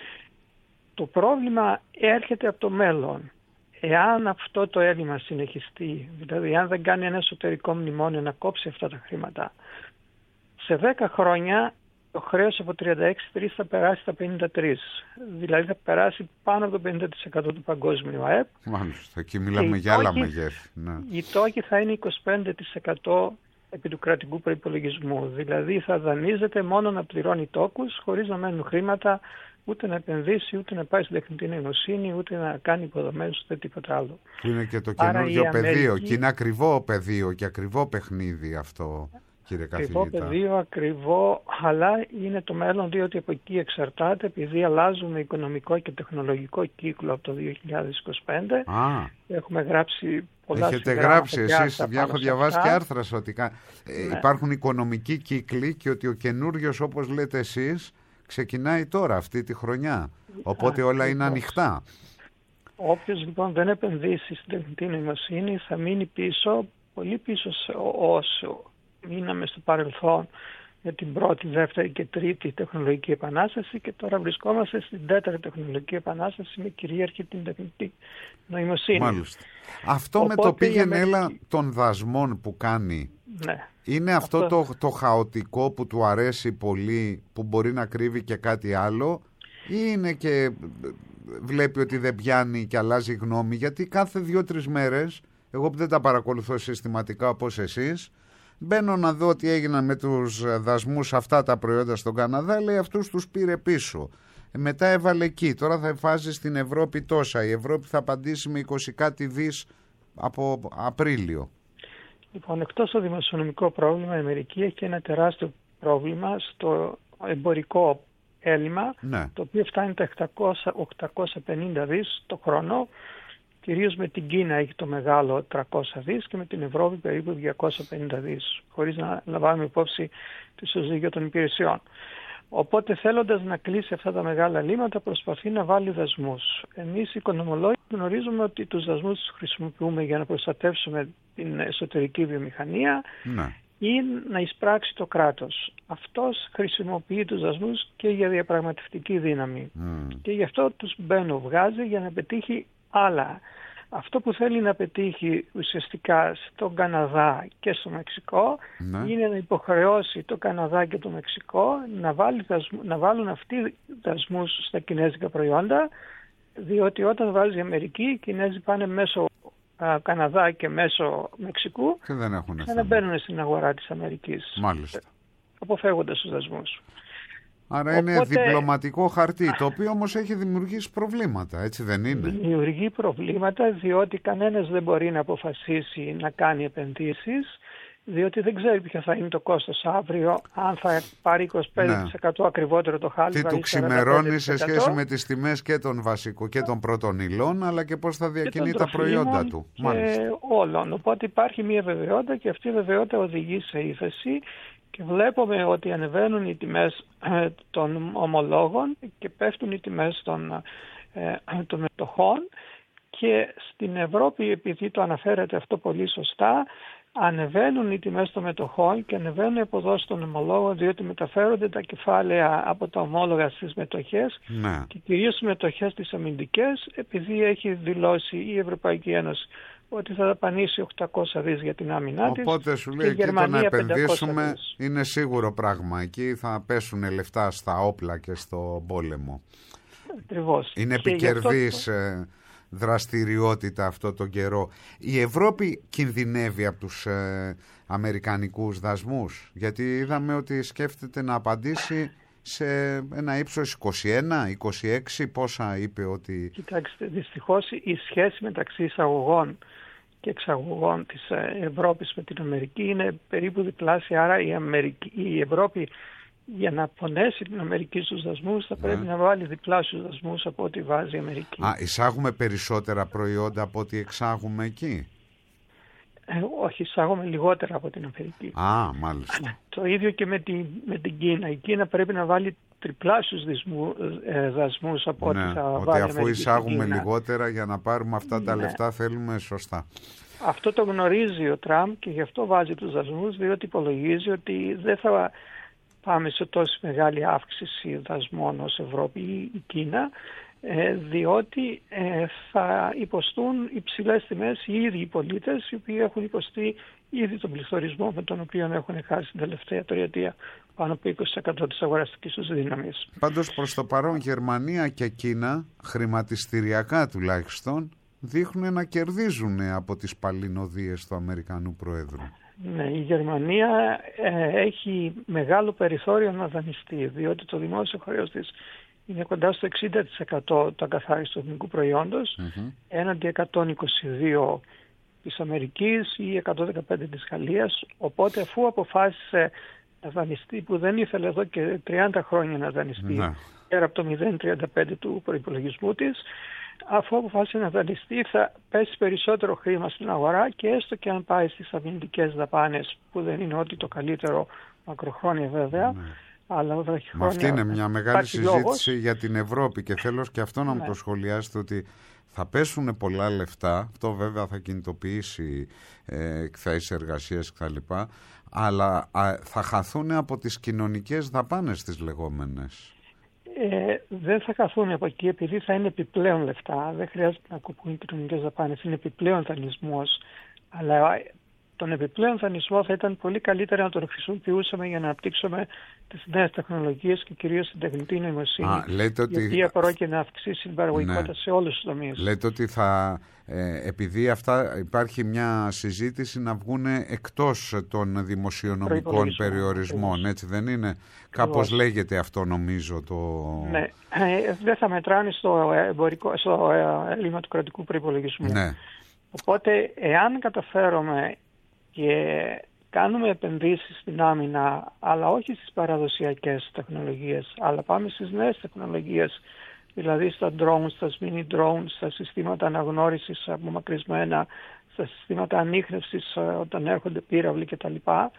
Το πρόβλημα έρχεται από το μέλλον. Εάν αυτό το έλλειμμα συνεχιστεί, δηλαδή αν δεν κάνει ένα εσωτερικό μνημόνιο να κόψει αυτά τα χρήματα, σε 10 χρόνια το χρέος από 36 θα περάσει στα 53. Δηλαδή θα περάσει πάνω από το 50% του παγκόσμιου ΑΕΠ. Μάλιστα, εκεί μιλάμε για άλλα μεγέθη. Ναι. Η τόκη θα είναι 25% επί του κρατικού προϋπολογισμού. Δηλαδή θα δανείζεται μόνο να πληρώνει τόκους, χωρίς να μένουν χρήματα, ούτε να επενδύσει, ούτε να πάει στην τεχνητή νοημοσύνη, ούτε να κάνει υποδομές, ούτε τίποτα άλλο. Που είναι και το καινούργιο πεδίο, και είναι ακριβό πεδίο και ακριβό παιχνίδι αυτό, κύριε καθηγητά. Ακριβό πεδίο, ακριβό, αλλά είναι το μέλλον, διότι από εκεί εξαρτάται, επειδή αλλάζουμε οικονομικό και τεχνολογικό κύκλο από το 2025. Έχουμε γράψει πολλά. Έχετε γράψει εσείς, έχω διαβάσει και άρθρα ότι υπάρχουν οικονομικοί κύκλοι και ότι ο καινούριος, όπως λέτε εσείς, ξεκινάει τώρα αυτή τη χρονιά. Οπότε όλα είναι ανοιχτά. Όποιος λοιπόν δεν επενδύσει στην τεχνητή νοημοσύνη θα μείνει πίσω, πολύ πίσω όσο μείναμε στο παρελθόν για την πρώτη, δεύτερη και τρίτη τεχνολογική επανάσταση, και τώρα βρισκόμαστε στην τέταρτη τεχνολογική επανάσταση με κυρίαρχη την τεχνητή νοημοσύνη. Μάλιστα. Αυτό οπότε, με το πήγαινε έλα των δασμών που κάνει, ναι, είναι αυτό το χαοτικό που του αρέσει πολύ, που μπορεί να κρύβει και κάτι άλλο, ή είναι και βλέπει ότι δεν πιάνει και αλλάζει γνώμη? Γιατί κάθε 2-3 μέρες, εγώ που δεν τα παρακολουθώ συστηματικά όπως εσείς, μπαίνω να δω τι έγιναν με τους δασμούς αυτά τα προϊόντα στον Καναδά, λέει αυτούς τους πήρε πίσω. Μετά έβαλε εκεί, τώρα θα βάζει στην Ευρώπη τόσα. Η Ευρώπη θα απαντήσει με 20 κάτι δις από Απρίλιο. Λοιπόν, εκτός το δημοσιονομικό πρόβλημα, η Αμερική έχει ένα τεράστιο πρόβλημα στο εμπορικό έλλειμμα, ναι, το οποίο φτάνει τα 850 δις το χρόνο. Κυρίως με την Κίνα έχει το μεγάλο 300 δις και με την Ευρώπη περίπου 250 δις, χωρίς να λαμβάνουμε υπόψη το ισοζύγιο των υπηρεσιών. Οπότε, θέλοντας να κλείσει αυτά τα μεγάλα ελλείμματα, προσπαθεί να βάλει δασμούς. Εμείς οι οικονομολόγοι γνωρίζουμε ότι τους δασμούς τους χρησιμοποιούμε για να προστατεύσουμε την εσωτερική βιομηχανία, ναι, ή να εισπράξει το κράτος. Αυτός χρησιμοποιεί τους δασμούς και για διαπραγματευτική δύναμη. Και γι' αυτό τους βγάζει για να πετύχει άλλα. Αυτό που θέλει να πετύχει ουσιαστικά στον Καναδά και στο Μεξικό, ναι, είναι να υποχρεώσει το Καναδά και το Μεξικό να βάλουν αυτοί δασμούς στα κινέζικα προϊόντα, διότι όταν βάζει η Αμερική, οι Κινέζοι πάνε μέσω Καναδά και μέσω Μεξικού και δεν μπαίνουν στην αγορά της Αμερικής. Μάλιστα. Αποφεύγοντας τους δασμούς. Άρα είναι διπλωματικό χαρτί, το οποίο όμως έχει δημιουργήσει προβλήματα, έτσι δεν είναι? Δημιουργεί προβλήματα, διότι κανένας δεν μπορεί να αποφασίσει να κάνει επενδύσεις διότι δεν ξέρει ποιο θα είναι το κόστος αύριο, αν θα πάρει 25% ακριβότερο το χάλιβα. Τι του ξημερώνει σε σχέση με τις τιμές και των βασικών και των πρώτων υλών, αλλά και πώς θα διακινεί τα προϊόντα του. Και όλων. Οπότε υπάρχει μια βεβαιότητα και αυτή η βεβαιότητα οδηγεί σε ύφεση και βλέπουμε ότι ανεβαίνουν οι τιμές των ομολόγων και πέφτουν οι τιμές των μετοχών, και στην Ευρώπη, επειδή το αναφέρεται αυτό πολύ σωστά, ανεβαίνουν οι τιμές των μετοχών και ανεβαίνουν οι αποδόσεις των ομολόγων, διότι μεταφέρονται τα κεφάλαια από τα ομόλογα στις μετοχές, και κυρίως στις μετοχές τις αμυντικές, επειδή έχει δηλώσει η Ευρωπαϊκή Ένωση ότι θα δαπανίσει 800 δις για την άμυνά της. Οπότε σου λέει εκεί το να επενδύσουμε είναι σίγουρο πράγμα. Εκεί θα πέσουν λεφτά στα όπλα και στο πόλεμο. Ακριβώς. Είναι επικερδής δραστηριότητα αυτό τον καιρό. Η Ευρώπη κινδυνεύει από τους αμερικανικούς δασμούς, γιατί είδαμε ότι σκέφτεται να απαντήσει σε ένα ύψος 21-26, πόσα είπε ότι... Κοιτάξτε, δυστυχώς η σχέση μεταξύ εισαγωγών και εξαγωγών της Ευρώπης με την Αμερική είναι περίπου διπλάσια, άρα η Ευρώπη, για να πονέσει την Αμερική στους δασμούς, θα πρέπει να βάλει διπλάσιους δασμούς από ό,τι βάζει η Αμερική. Εισάγουμε περισσότερα προϊόντα από ό,τι εξάγουμε εκεί? Όχι, εισάγουμε λιγότερα από την Αμερική. Μάλιστα. Το ίδιο και με την Κίνα. Η Κίνα πρέπει να βάλει τριπλάσιους δασμούς από ό,τι θα βάλει η Αμερική. Αφού εισάγουμε λιγότερα, για να πάρουμε αυτά τα λεφτά θέλουμε σωστά. Αυτό το γνωρίζει ο Τραμπ και γι' αυτό βάζει τους δασμούς, διότι υπολογίζει ότι δεν θα πάμε σε τόσο μεγάλη αύξηση δασμών ως Ευρώπη ή η Κίνα, διότι θα υποστούν υψηλές τιμές οι ίδιοι οι πολίτες, οι οποίοι έχουν υποστεί ήδη τον πληθωρισμό με τον οποίο έχουν χάσει την τελευταία τριετία πάνω από 20% της αγοραστικής τους δύναμης. Πάντως προς το παρόν Γερμανία και Κίνα, χρηματιστηριακά τουλάχιστον, δείχνουν να κερδίζουν από τις παλινοδίες του Αμερικανού Προέδρου. Ναι, η Γερμανία έχει μεγάλο περιθώριο να δανειστεί, διότι το δημόσιο χρέος της είναι κοντά στο 60% του ακαθάριστου εθνικού προϊόντος, έναντι 122 της Αμερικής ή 115 της Γαλλίας. Οπότε αφού αποφάσισε να δανειστεί, που δεν ήθελε εδώ και 30 χρόνια να δανειστεί, πέρα από το 0,35 του προϋπολογισμού της, αφού αποφάσισε να δανειστεί, θα πέσει περισσότερο χρήμα στην αγορά, και έστω και αν πάει στις αμυντικές δαπάνες, που δεν είναι ό,τι το καλύτερο μακροχρόνια βέβαια, αλλά βραχυχρόνια. Αυτή είναι μια μεγάλη συζήτηση για την Ευρώπη και θέλω και αυτό να μου το σχολιάσετε, ότι θα πέσουν πολλά λεφτά, αυτό βέβαια θα κινητοποιήσει εκθέσεις εργασίας κτλ, αλλά θα χαθούν από τις κοινωνικές δαπάνες τις λεγόμενες. Δεν θα καθούν από εκεί, επειδή θα είναι επιπλέον λεφτά. Δεν χρειάζεται να κοπούν οι κοινωνικές δαπάνες. Είναι επιπλέον δανεισμός. Αλλά τον επιπλέον δανεισμό θα ήταν πολύ καλύτερα να τον χρησιμοποιούσαμε για να αναπτύξουμε τις νέες τεχνολογίες και κυρίως την τεχνητή νοημοσύνη, η οποία πρόκειται να αυξήσει την παραγωγικότητα σε όλους τους τομείς. Λέτε ότι θα, επειδή αυτά υπάρχει μια συζήτηση να βγουν εκτός των δημοσιονομικών περιορισμών, έτσι δεν είναι? Κάπως λέγεται αυτό, νομίζω. Ναι, δεν θα μετράνε στο έλλειμμα του κρατικού προϋπολογισμού. Οπότε, εάν καταφέρουμε και κάνουμε επενδύσεις στην άμυνα, αλλά όχι στις παραδοσιακές τεχνολογίες, αλλά πάμε στις νέες τεχνολογίες, δηλαδή στα drones, στα mini drones, στα συστήματα αναγνώρισης απομακρυσμένα, στα συστήματα ανίχνευσης όταν έρχονται πύραυλοι κτλ.,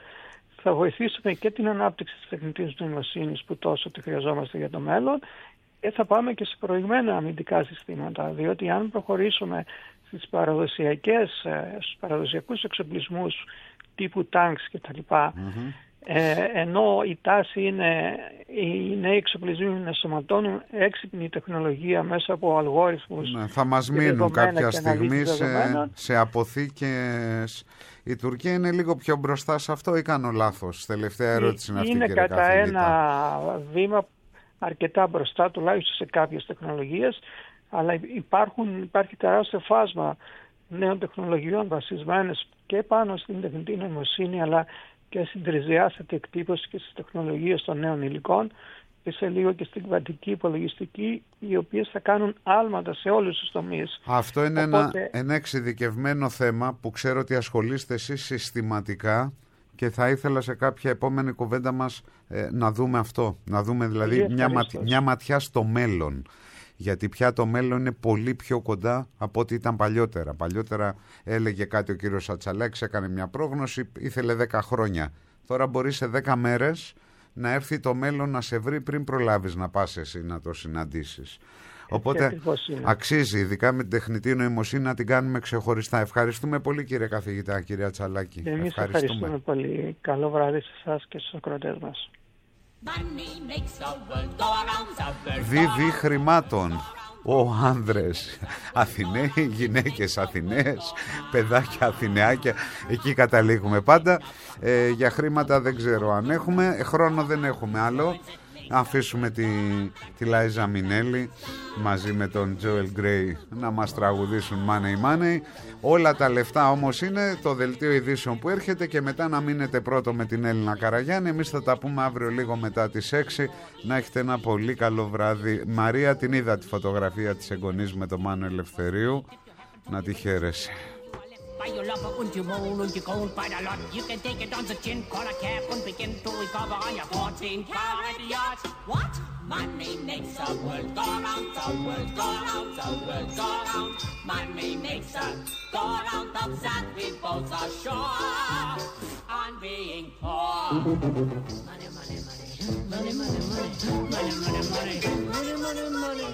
θα βοηθήσουμε και την ανάπτυξη της τεχνητής νοημοσύνης που τόσο τη χρειαζόμαστε για το μέλλον, και θα πάμε και σε προηγμένα αμυντικά συστήματα, διότι αν προχωρήσουμε στους παραδοσιακούς εξοπλισμούς τύπου τάγκς και τα λοιπά, ενώ η τάση είναι οι νέοι εξοπλισμοί να σωματώνουν έξυπνη τεχνολογία μέσα από αλγόριθμους. Θα μας μείνουν κάποια στιγμή σε αποθήκες. Η Τουρκία είναι λίγο πιο μπροστά σε αυτό ή κάνω λάθος? Τελευταία ερώτηση είναι αυτή, είναι κύριε κατά ένα βήμα αρκετά μπροστά, τουλάχιστον σε κάποιες τεχνολογίες, αλλά υπάρχει τεράστιο φάσμα νέων τεχνολογιών βασισμένες και πάνω στην τεχνητή νοημοσύνη, αλλά και στην τρισδιάστατη εκτύπωση και στις τεχνολογίες των νέων υλικών, και σε λίγο και στην κβαντική υπολογιστική, οι οποίες θα κάνουν άλματα σε όλους τους τομείς. Αυτό είναι ένα εξειδικευμένο θέμα που ξέρω ότι ασχολείστε εσείς συστηματικά και θα ήθελα σε κάποια επόμενη κουβέντα μας να δούμε αυτό. Να δούμε δηλαδή μια ματιά στο μέλλον. Γιατί πια το μέλλον είναι πολύ πιο κοντά από ό,τι ήταν παλιότερα. Παλιότερα έλεγε κάτι ο κύριος Ατσαλάκης, έκανε μια πρόγνωση, ήθελε 10 χρόνια. Τώρα μπορεί σε 10 μέρες να έρθει το μέλλον να σε βρει πριν προλάβεις να πας εσύ να το συναντήσεις. Οπότε αξίζει, ειδικά με την τεχνητή νοημοσύνη, να την κάνουμε ξεχωριστά. Ευχαριστούμε πολύ, κύριε καθηγητά, κύριε Ατσαλάκη. Εμείς ευχαριστούμε πολύ. Καλό βράδυ σε εσάς και στους ακροατές μας. Δίδυ χρημάτων. Άνδρες Αθηναίοι, γυναίκες Αθηναίες, παιδάκια Αθηναιάκια, εκεί καταλήγουμε πάντα. Για χρήματα δεν ξέρω αν έχουμε, χρόνο δεν έχουμε άλλο. Αφήσουμε τη Λάιζα Μινέλη μαζί με τον Τζόελ Γκρέι να μας τραγουδήσουν Money Money. Όλα τα λεφτά όμως είναι το δελτίο ειδήσεων που έρχεται και μετά να μείνετε πρώτο με την Έλληνα Καραγιάννη. Εμείς θα τα πούμε αύριο λίγο μετά τις 6. Να έχετε ένα πολύ καλό βράδυ. Μαρία, την είδα τη φωτογραφία της εγγονής με τον Μάνο Ελευθερίου. Να τη χαίρεσαι. Bei your lover und you moan und you groan bei der Lot. You can take it on the chin, call a cab und begin to recover on your 14-carat yacht. What? Money makes the world go round, the world go round, the world go round. Money makes the go round, of that we both are sure on being poor. Money, money, money, money, money, money, money, money, money, money, money, money.